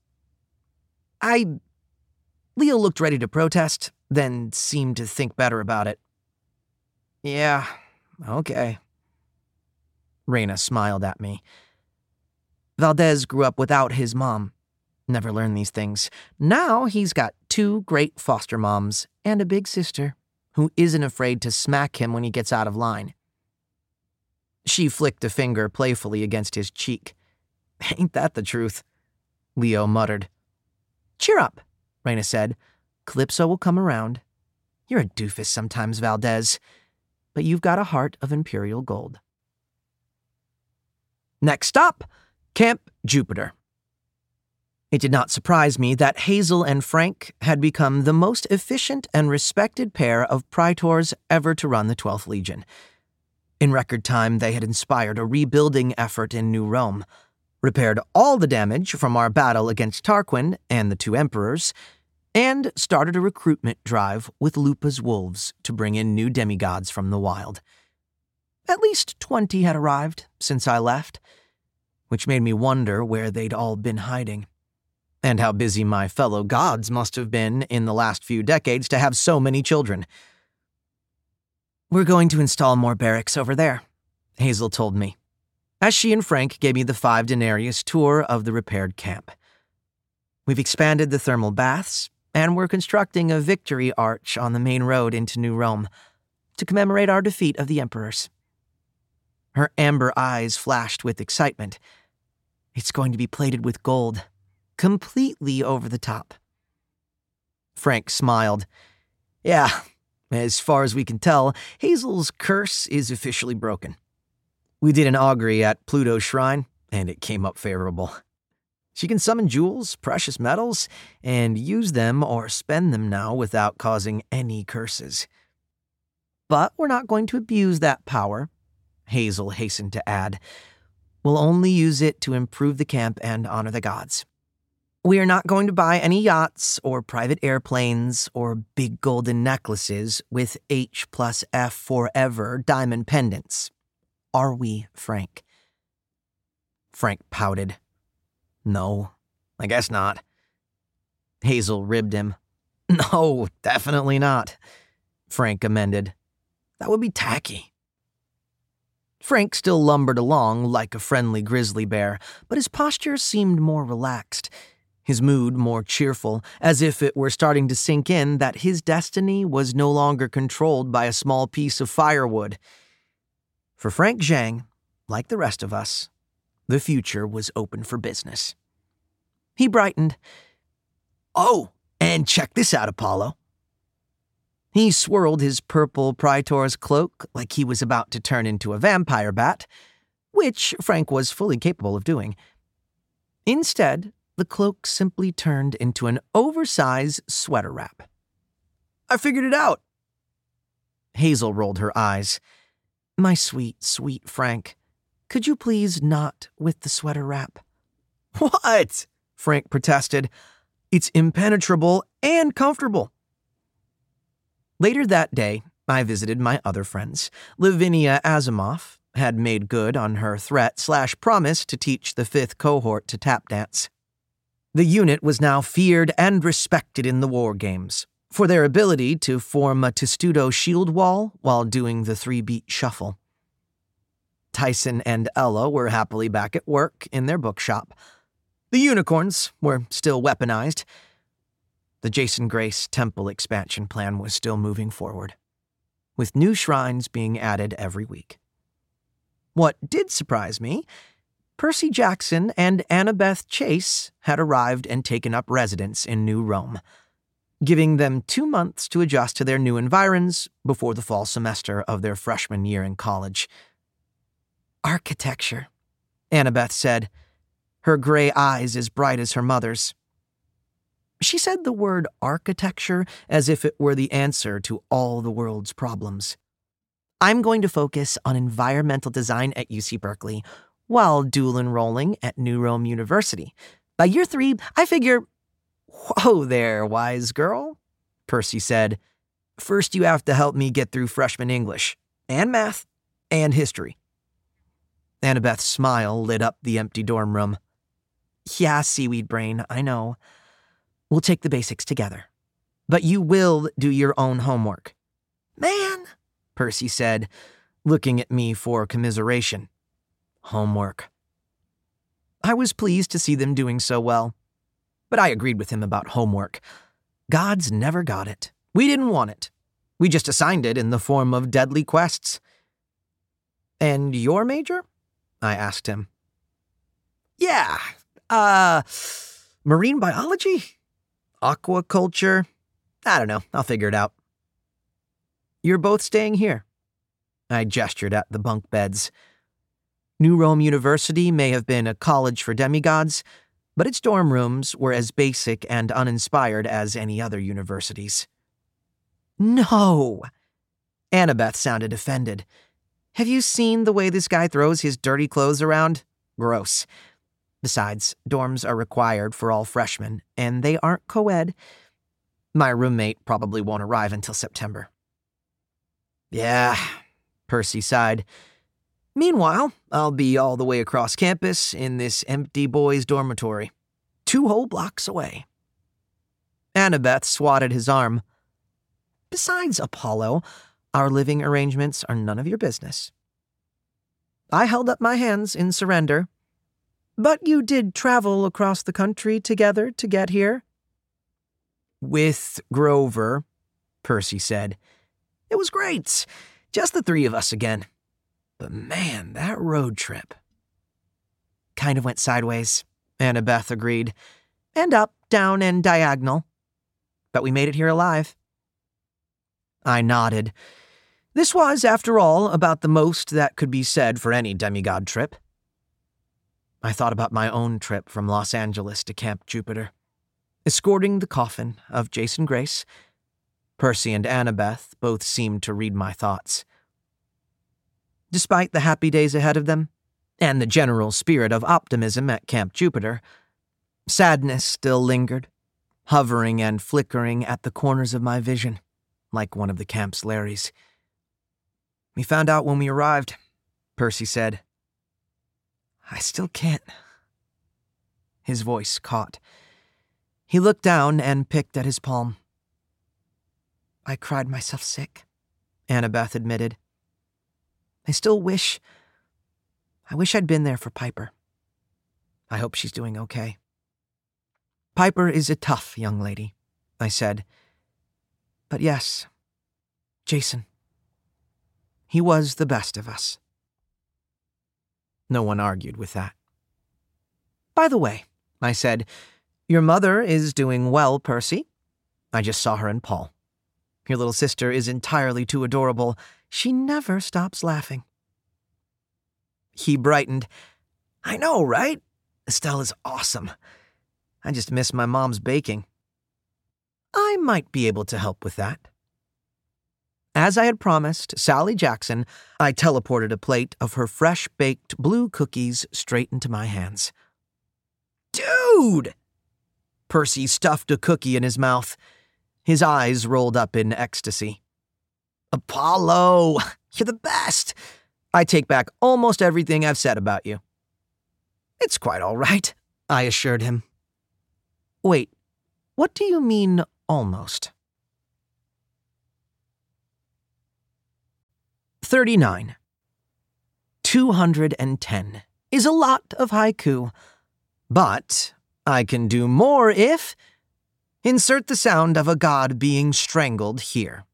Leo looked ready to protest, then seemed to think better about it. "Yeah, okay." Reyna smiled at me. "Valdez grew up without his mom. Never learned these things. Now he's got 2 great foster moms and a big sister who isn't afraid to smack him when he gets out of line." She flicked a finger playfully against his cheek. "Ain't that the truth?" Leo muttered. "Cheer up," Reyna said. "Calypso will come around. You're a doofus sometimes, Valdez, but you've got a heart of imperial gold." Next stop, Camp Jupiter. It did not surprise me that Hazel and Frank had become the most efficient and respected pair of praetors ever to run the 12th Legion. In record time, they had inspired a rebuilding effort in New Rome, repaired all the damage from our battle against Tarquin and the 2 emperors, and started a recruitment drive with Lupa's wolves to bring in new demigods from the wild. At least 20 had arrived since I left, which made me wonder where they'd all been hiding, and how busy my fellow gods must have been in the last few decades to have so many children. "We're going to install more barracks over there," Hazel told me, as she and Frank gave me the 5 denarius tour of the repaired camp. "We've expanded the thermal baths, and we're constructing a victory arch on the main road into New Rome to commemorate our defeat of the emperors." Her amber eyes flashed with excitement. "It's going to be plated with gold, completely over the top." Frank smiled. "Yeah, as far as we can tell, Hazel's curse is officially broken. We did an augury at Pluto's shrine, and it came up favorable. She can summon jewels, precious metals, and use them or spend them now without causing any curses. But we're not going to abuse that power," Hazel hastened to add. "We'll only use it to improve the camp and honor the gods. We are not going to buy any yachts or private airplanes or big golden necklaces with H+F forever diamond pendants. Are we, Frank?" Frank pouted. "No, I guess not." Hazel ribbed him. "No, definitely not," Frank amended. "That would be tacky." Frank still lumbered along like a friendly grizzly bear, but his posture seemed more relaxed, his mood more cheerful, as if it were starting to sink in that his destiny was no longer controlled by a small piece of firewood. For Frank Zhang, like the rest of us, the future was open for business. He brightened. "Oh, and check this out, Apollo." He swirled his purple praetor's cloak like he was about to turn into a vampire bat, which Frank was fully capable of doing. Instead, the cloak simply turned into an oversized sweater wrap. "I figured it out." Hazel rolled her eyes. "My sweet, sweet Frank, Could you please not with the sweater wrap?" "What?" Frank protested. "It's impenetrable and comfortable." Later that day, I visited my other friends. Lavinia Asimov had made good on her threat/promise to teach the 5th cohort to tap dance. The unit was now feared and respected in the war games for their ability to form a testudo shield wall while doing the 3-beat shuffle. Tyson and Ella were happily back at work in their bookshop. The unicorns were still weaponized. The Jason Grace temple expansion plan was still moving forward, with new shrines being added every week. What did surprise me, Percy Jackson and Annabeth Chase had arrived and taken up residence in New Rome, giving them 2 months to adjust to their new environs before the fall semester of their freshman year in college. "Architecture," Annabeth said, her gray eyes as bright as her mother's. She said the word architecture as if it were the answer to all the world's problems. "I'm going to focus on environmental design at UC Berkeley, while dual enrolling at New Rome University. By year 3, I figure—" "Whoa there, wise girl," Percy said. "First you have to help me get through freshman English, and math, and history." Annabeth's smile lit up the empty dorm room. "Yeah, seaweed brain, I know. We'll take the basics together. But you will do your own homework." "Man," Percy said, looking at me for commiseration. Homework. I was pleased to see them doing so well, but I agreed with him about homework. Gods never got it. We didn't want it. We just assigned it in the form of deadly quests. "And your major?" I asked him. "Yeah, marine biology? Aquaculture? I don't know, I'll figure it out." "You're both staying here." I gestured at the bunk beds. New Rome University may have been a college for demigods, but its dorm rooms were as basic and uninspired as any other universities. "No!" Annabeth sounded offended. "Have you seen the way this guy throws his dirty clothes around? Gross. Besides, dorms are required for all freshmen, and they aren't co-ed. My roommate probably won't arrive until September." "Yeah," Percy sighed. "Meanwhile, I'll be all the way across campus in this empty boys' dormitory, 2 whole blocks away." Annabeth swatted his arm. "Besides, Apollo, our living arrangements are none of your business." I held up my hands in surrender. "But you did travel across the country together to get here?" "With Grover," Percy said. "It was great. Just the 3 of us again. But man, that road trip." "Kind of went sideways," Annabeth agreed. "And up, down, and diagonal. But we made it here alive." I nodded. This was, after all, about the most that could be said for any demigod trip. I thought about my own trip from Los Angeles to Camp Jupiter, escorting the coffin of Jason Grace. Percy and Annabeth both seemed to read my thoughts. Despite the happy days ahead of them, and the general spirit of optimism at Camp Jupiter, sadness still lingered, hovering and flickering at the corners of my vision, like one of the camp's Larrys. "We found out when we arrived," Percy said. "I still can't." His voice caught. He looked down and picked at his palm. "I cried myself sick," Annabeth admitted. I wish I'd been there for Piper. I hope she's doing okay." "Piper is a tough young lady," I said. "But yes, Jason. He was the best of us." No one argued with that. "By the way," I said, "your mother is doing well, Percy. I just saw her in Paul. Your little sister is entirely too adorable. She never stops laughing." He brightened. "I know, right? Estelle is awesome. I just miss my mom's baking." "I might be able to help with that." As I had promised Sally Jackson, I teleported a plate of her fresh-baked blue cookies straight into my hands. Dude! Percy stuffed a cookie in his mouth. His eyes rolled up in ecstasy. Apollo, you're the best. I take back almost everything I've said about you. It's quite all right, I assured him. Wait, what do you mean, almost? 39. 210 is a lot of haiku, but I can do more if... Insert the sound of a god being strangled here.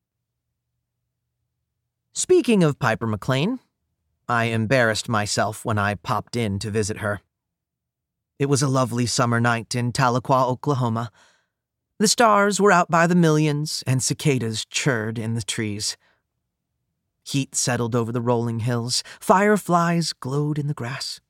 Speaking of Piper McLean, I embarrassed myself when I popped in to visit her. It was a lovely summer night in Tahlequah, Oklahoma. The stars were out by the millions, and cicadas chirred in the trees. Heat settled over the rolling hills. Fireflies glowed in the grass.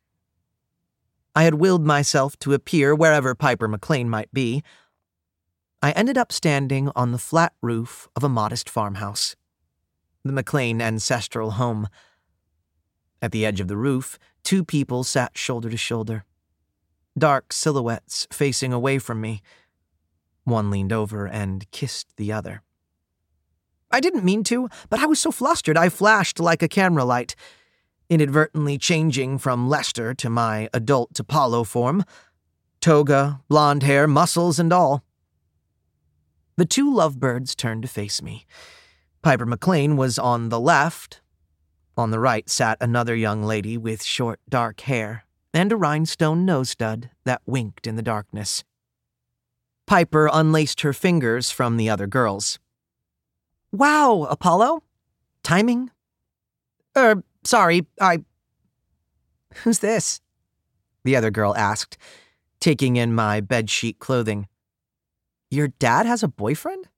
I had willed myself to appear wherever Piper McLean might be. I ended up standing on the flat roof of a modest farmhouse, the McLean ancestral home. At the edge of the roof, two people sat shoulder to shoulder, dark silhouettes facing away from me. One leaned over and kissed the other. I didn't mean to, but I was so flustered I flashed like a camera light, inadvertently changing from Lester to my adult Apollo form, toga, blonde hair, muscles, and all. The two lovebirds turned to face me. Piper McLean was on the left. On the right sat another young lady with short, dark hair and a rhinestone nose stud that winked in the darkness. Piper unlaced her fingers from the other girls. Wow, Apollo. Timing? Sorry, Who's this? The other girl asked, taking in my bedsheet clothing. Your dad has a boyfriend?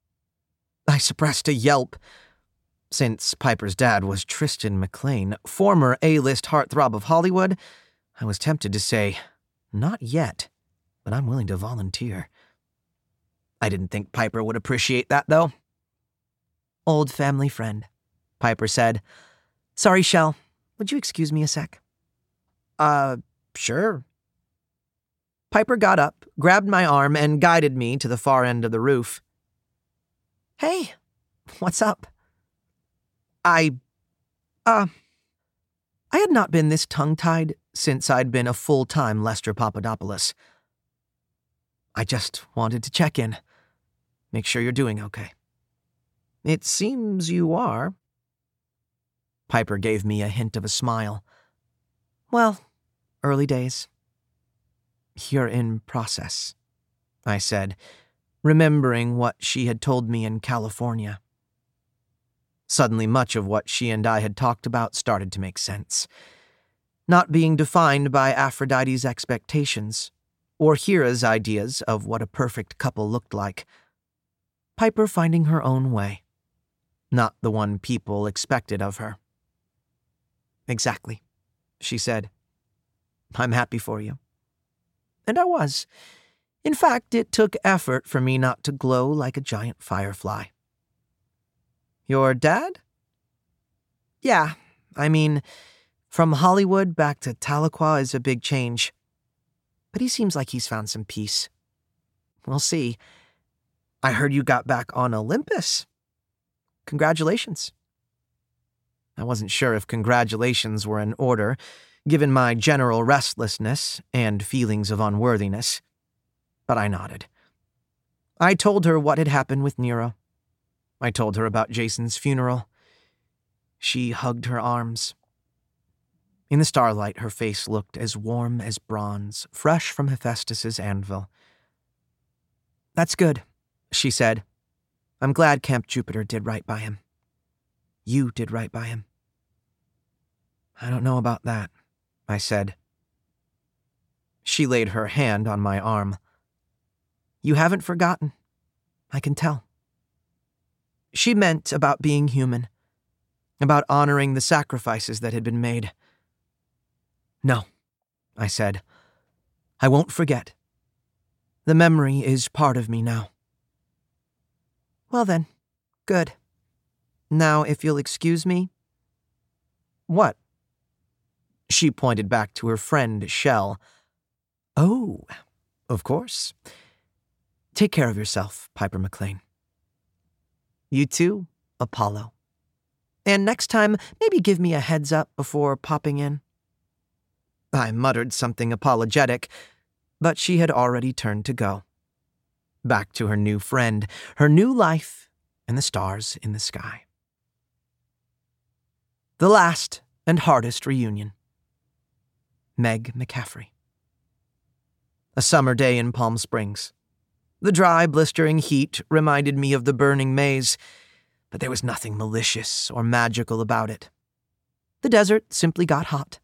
I suppressed a yelp. Since Piper's dad was Tristan McLean, former A-list heartthrob of Hollywood, I was tempted to say, not yet, but I'm willing to volunteer. I didn't think Piper would appreciate that, though. Old family friend, Piper said. Sorry, Shell. Would you excuse me a sec? Sure. Piper got up, grabbed my arm, and guided me to the far end of the roof. Hey, what's up? I had not been this tongue-tied since I'd been a full-time Lester Papadopoulos. I just wanted to check in, make sure you're doing okay. It seems you are. Piper gave me a hint of a smile. Well, early days. You're in process, I said, remembering what she had told me in California. Suddenly, much of what she and I had talked about started to make sense. Not being defined by Aphrodite's expectations, or Hera's ideas of what a perfect couple looked like. Piper finding her own way, not the one people expected of her. Exactly, she said. I'm happy for you. And I was. In fact, it took effort for me not to glow like a giant firefly. Your dad? Yeah, I mean, from Hollywood back to Tahlequah is a big change. But he seems like he's found some peace. We'll see. I heard you got back on Olympus. Congratulations. I wasn't sure if congratulations were in order, given my general restlessness and feelings of unworthiness, but I nodded. I told her what had happened with Nero. I told her about Jason's funeral. She hugged her arms. In the starlight, her face looked as warm as bronze, fresh from Hephaestus's anvil. That's good, she said. I'm glad Camp Jupiter did right by him. You did right by him. I don't know about that, I said. She laid her hand on my arm. You haven't forgotten. I can tell. She meant about being human, about honoring the sacrifices that had been made. No, I said. I won't forget. The memory is part of me now. Well then, good. Now, if you'll excuse me." "What?" She pointed back to her friend, Shell. "Oh, of course. Take care of yourself, Piper McLean." "You too, Apollo. And next time, maybe give me a heads up before popping in." I muttered something apologetic, but she had already turned to go. Back to her new friend, her new life, and the stars in the sky. The last and hardest reunion. Meg McCaffrey. A summer day in Palm Springs. The dry, blistering heat reminded me of the burning maze, but there was nothing malicious or magical about it. The desert simply got hot.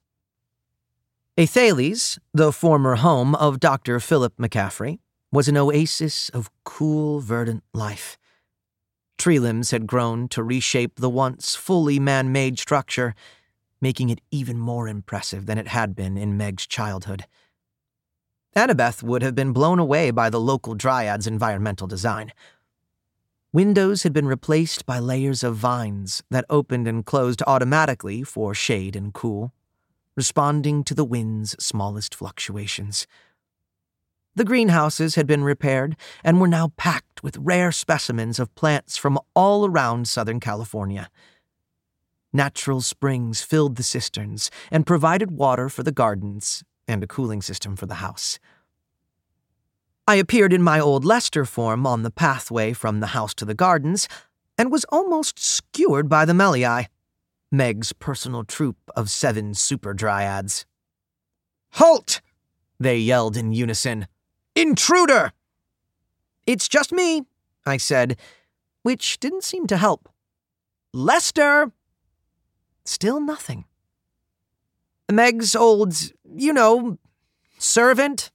Athales, the former home of Dr. Philip McCaffrey, was an oasis of cool, verdant life. Tree limbs had grown to reshape the once fully man-made structure, making it even more impressive than it had been in Meg's childhood. Annabeth would have been blown away by the local dryad's environmental design. Windows had been replaced by layers of vines that opened and closed automatically for shade and cool, responding to the wind's smallest fluctuations. The greenhouses had been repaired and were now packed with rare specimens of plants from all around Southern California. Natural springs filled the cisterns and provided water for the gardens and a cooling system for the house. I appeared in my old Lester form on the pathway from the house to the gardens and was almost skewered by the Melii, Meg's personal troupe of 7 super dryads. "Halt!" they yelled in unison. "Intruder!" "It's just me," I said, which didn't seem to help. "Lester!" Still nothing. "Meg's old, servant."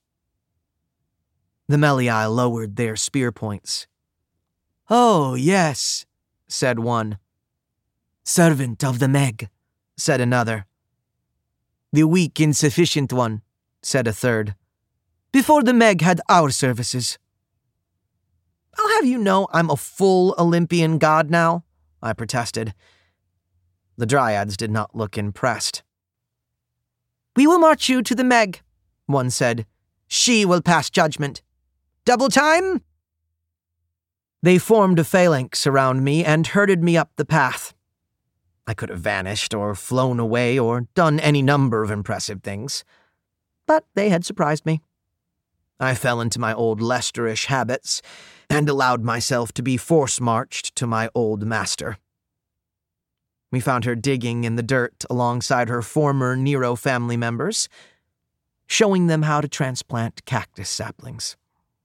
The Melii lowered their spear points. "Oh, yes," said one. "Servant of the Meg," said another. "The weak, insufficient one," said a third. "Before the Meg had our services." "I'll have you know I'm a full Olympian god now," I protested. The dryads did not look impressed. "We will march you to the Meg," one said. "She will pass judgment. Double time?" They formed a phalanx around me and herded me up the path. I could have vanished or flown away or done any number of impressive things, but they had surprised me. I fell into my old Lesterish habits and allowed myself to be force-marched to my old master. We found her digging in the dirt alongside her former Nero family members, showing them how to transplant cactus saplings.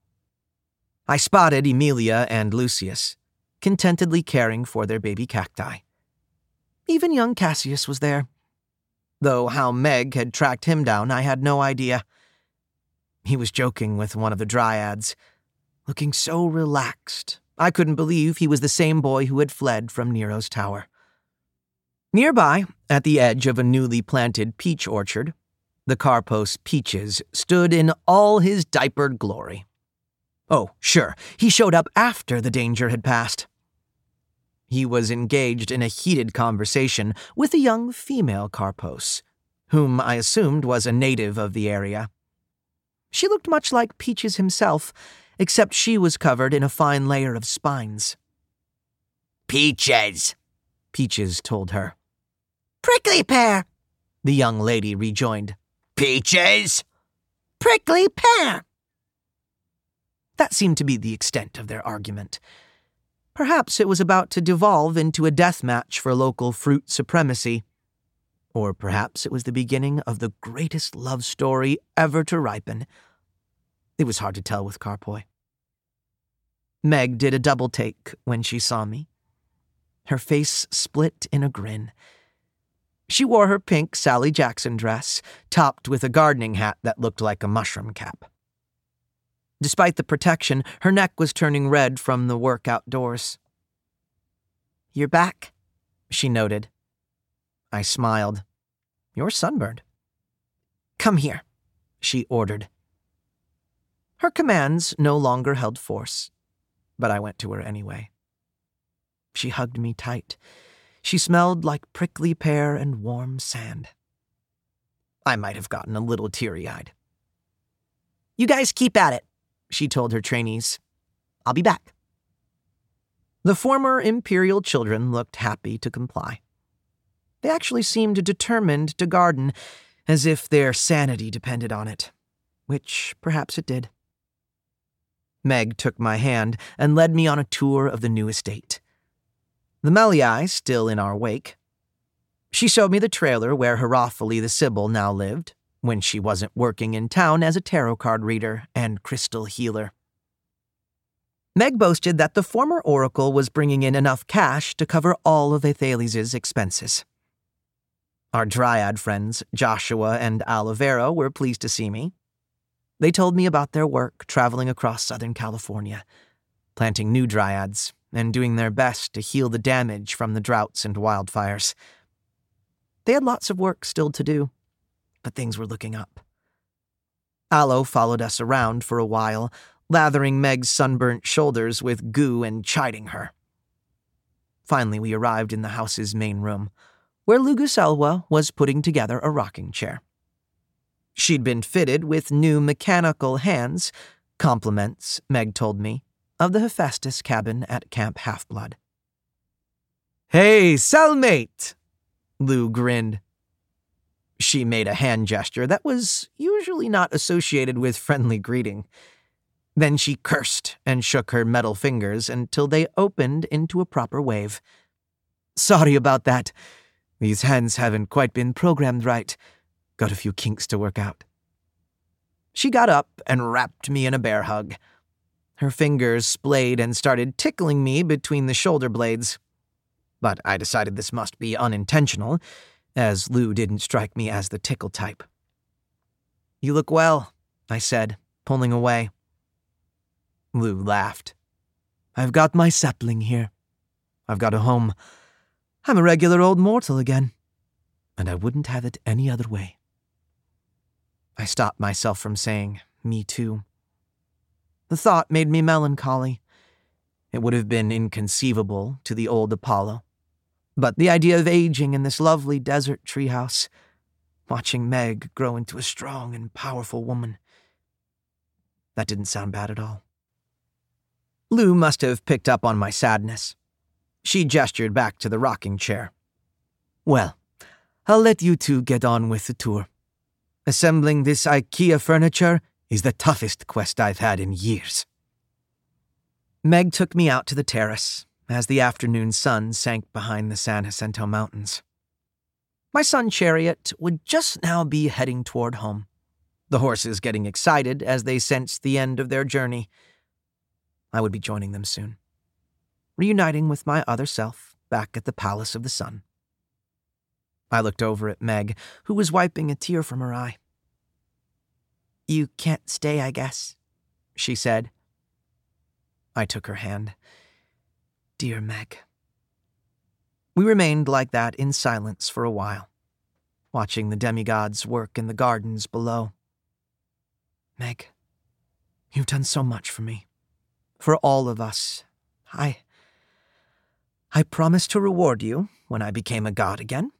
I spotted Emilia and Lucius, contentedly caring for their baby cacti. Even young Cassius was there, though how Meg had tracked him down I had no idea. He was joking with one of the dryads, looking so relaxed I couldn't believe he was the same boy who had fled from Nero's tower. Nearby, at the edge of a newly planted peach orchard, the Carpos Peaches stood in all his diapered glory. Oh, sure, he showed up after the danger had passed. He was engaged in a heated conversation with a young female Carpos, whom I assumed was a native of the area. She looked much like Peaches himself, except she was covered in a fine layer of spines. "Peaches," Peaches told her. "Prickly pear," the young lady rejoined. "Peaches?" "Prickly pear." That seemed to be the extent of their argument. Perhaps it was about to devolve into a death match for local fruit supremacy. Or perhaps it was the beginning of the greatest love story ever to ripen. It was hard to tell with Carpoi. Meg did a double take when she saw me. Her face split in a grin. She wore her pink Sally Jackson dress, topped with a gardening hat that looked like a mushroom cap. Despite the protection, her neck was turning red from the work outdoors. "You're back," she noted. I smiled. "You're sunburned." "Come here," she ordered. Her commands no longer held force, but I went to her anyway. She hugged me tight. She smelled like prickly pear and warm sand. I might have gotten a little teary-eyed. "You guys keep at it," she told her trainees. "I'll be back." The former Imperial children looked happy to comply. They actually seemed determined to garden, as if their sanity depended on it, which perhaps it did. Meg took my hand and led me on a tour of the new estate. The Meliai still in our wake. She showed me the trailer where Hierophile the Sibyl now lived, when she wasn't working in town as a tarot card reader and crystal healer. Meg boasted that the former oracle was bringing in enough cash to cover all of Athales' expenses. Our dryad friends, Joshua and Olivero, were pleased to see me. They told me about their work traveling across Southern California, planting new dryads and doing their best to heal the damage from the droughts and wildfires. They had lots of work still to do, but things were looking up. Aloe followed us around for a while, lathering Meg's sunburnt shoulders with goo and chiding her. Finally, we arrived in the house's main room, where Luguselwa was putting together a rocking chair. She'd been fitted with new mechanical hands, compliments, Meg told me, of the Hephaestus cabin at Camp Half-Blood. "Hey, cellmate!" Lou grinned. She made a hand gesture that was usually not associated with friendly greeting. Then she cursed and shook her metal fingers until they opened into a proper wave. "Sorry about that. These hands haven't quite been programmed right. Got a few kinks to work out." She got up and wrapped me in a bear hug. Her fingers splayed and started tickling me between the shoulder blades. But I decided this must be unintentional, as Lou didn't strike me as the tickle type. "You look well," I said, pulling away. Lou laughed. "I've got my sapling here. I've got a home. I'm a regular old mortal again, and I wouldn't have it any other way." I stopped myself from saying, "Me too." The thought made me melancholy. It would have been inconceivable to the old Apollo. But the idea of aging in this lovely desert treehouse, watching Meg grow into a strong and powerful woman, that didn't sound bad at all. Lou must have picked up on my sadness. She gestured back to the rocking chair. "Well, I'll let you two get on with the tour. Assembling this IKEA furniture is the toughest quest I've had in years." Meg took me out to the terrace as the afternoon sun sank behind the San Jacinto Mountains. My sun chariot would just now be heading toward home, the horses getting excited as they sensed the end of their journey. I would be joining them soon, reuniting with my other self back at the Palace of the Sun. I looked over at Meg, who was wiping a tear from her eye. "You can't stay, I guess," she said. I took her hand. Dear Meg. We remained like that in silence for a while, watching the demigods work in the gardens below. Meg, you've done so much for me. For all of us. I promised to reward you when I became a god again.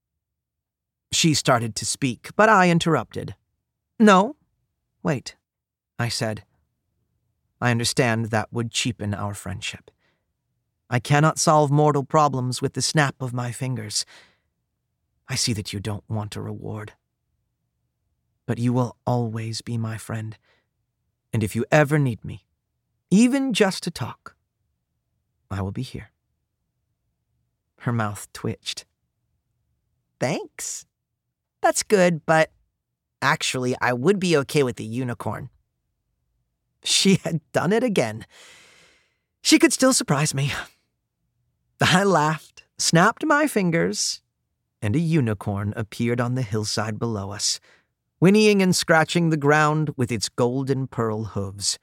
She started to speak, but I interrupted. "No, wait," I said. "I understand that would cheapen our friendship. I cannot solve mortal problems with the snap of my fingers. I see that you don't want a reward. But you will always be my friend, and if you ever need me, even just to talk, I will be here." Her mouth twitched. "Thanks. That's good, but actually, I would be okay with the unicorn." She had done it again. She could still surprise me. I laughed, snapped my fingers, and a unicorn appeared on the hillside below us, whinnying and scratching the ground with its golden pearl hooves.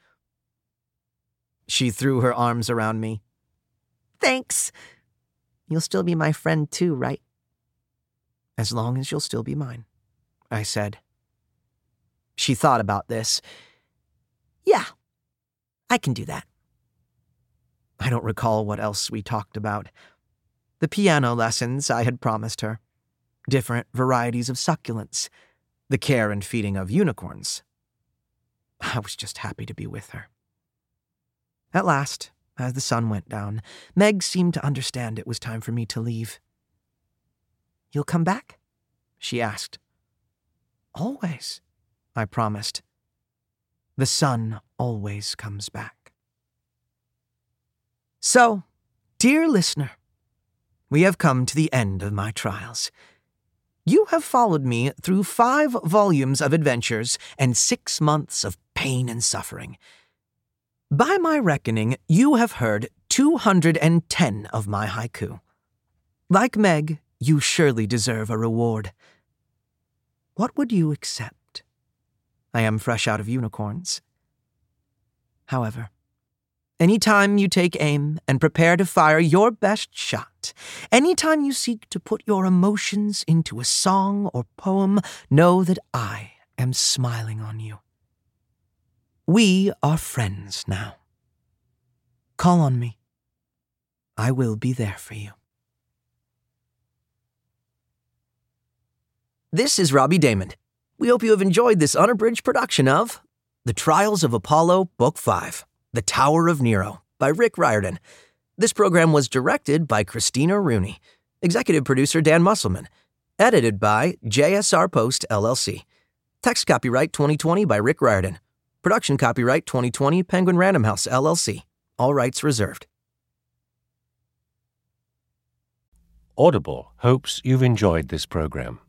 She threw her arms around me. "Thanks. You'll still be my friend too, right?" "As long as you'll still be mine," I said. She thought about this. "Yeah, I can do that." I don't recall what else we talked about. The piano lessons I had promised her. Different varieties of succulents. The care and feeding of unicorns. I was just happy to be with her. At last, as the sun went down, Meg seemed to understand it was time for me to leave. "You'll come back?" she asked. "Always," I promised. The sun always comes back. So, dear listener, we have come to the end of my trials. You have followed me through 5 volumes of adventures and 6 months of pain and suffering. By my reckoning, you have heard 210 of my haiku. Like Meg, you surely deserve a reward. What would you accept? I am fresh out of unicorns. However, any time you take aim and prepare to fire your best shot, any time you seek to put your emotions into a song or poem, know that I am smiling on you. We are friends now. Call on me. I will be there for you. This is Robbie Damon. We hope you have enjoyed this unabridged production of The Trials of Apollo, Book 5, The Tower of Nero, by Rick Riordan. This program was directed by Christina Rooney. Executive producer Dan Musselman. Edited by JSR Post, LLC. Text copyright 2020 by Rick Riordan. Production copyright 2020 Penguin Random House, LLC. All rights reserved. Audible hopes you've enjoyed this program.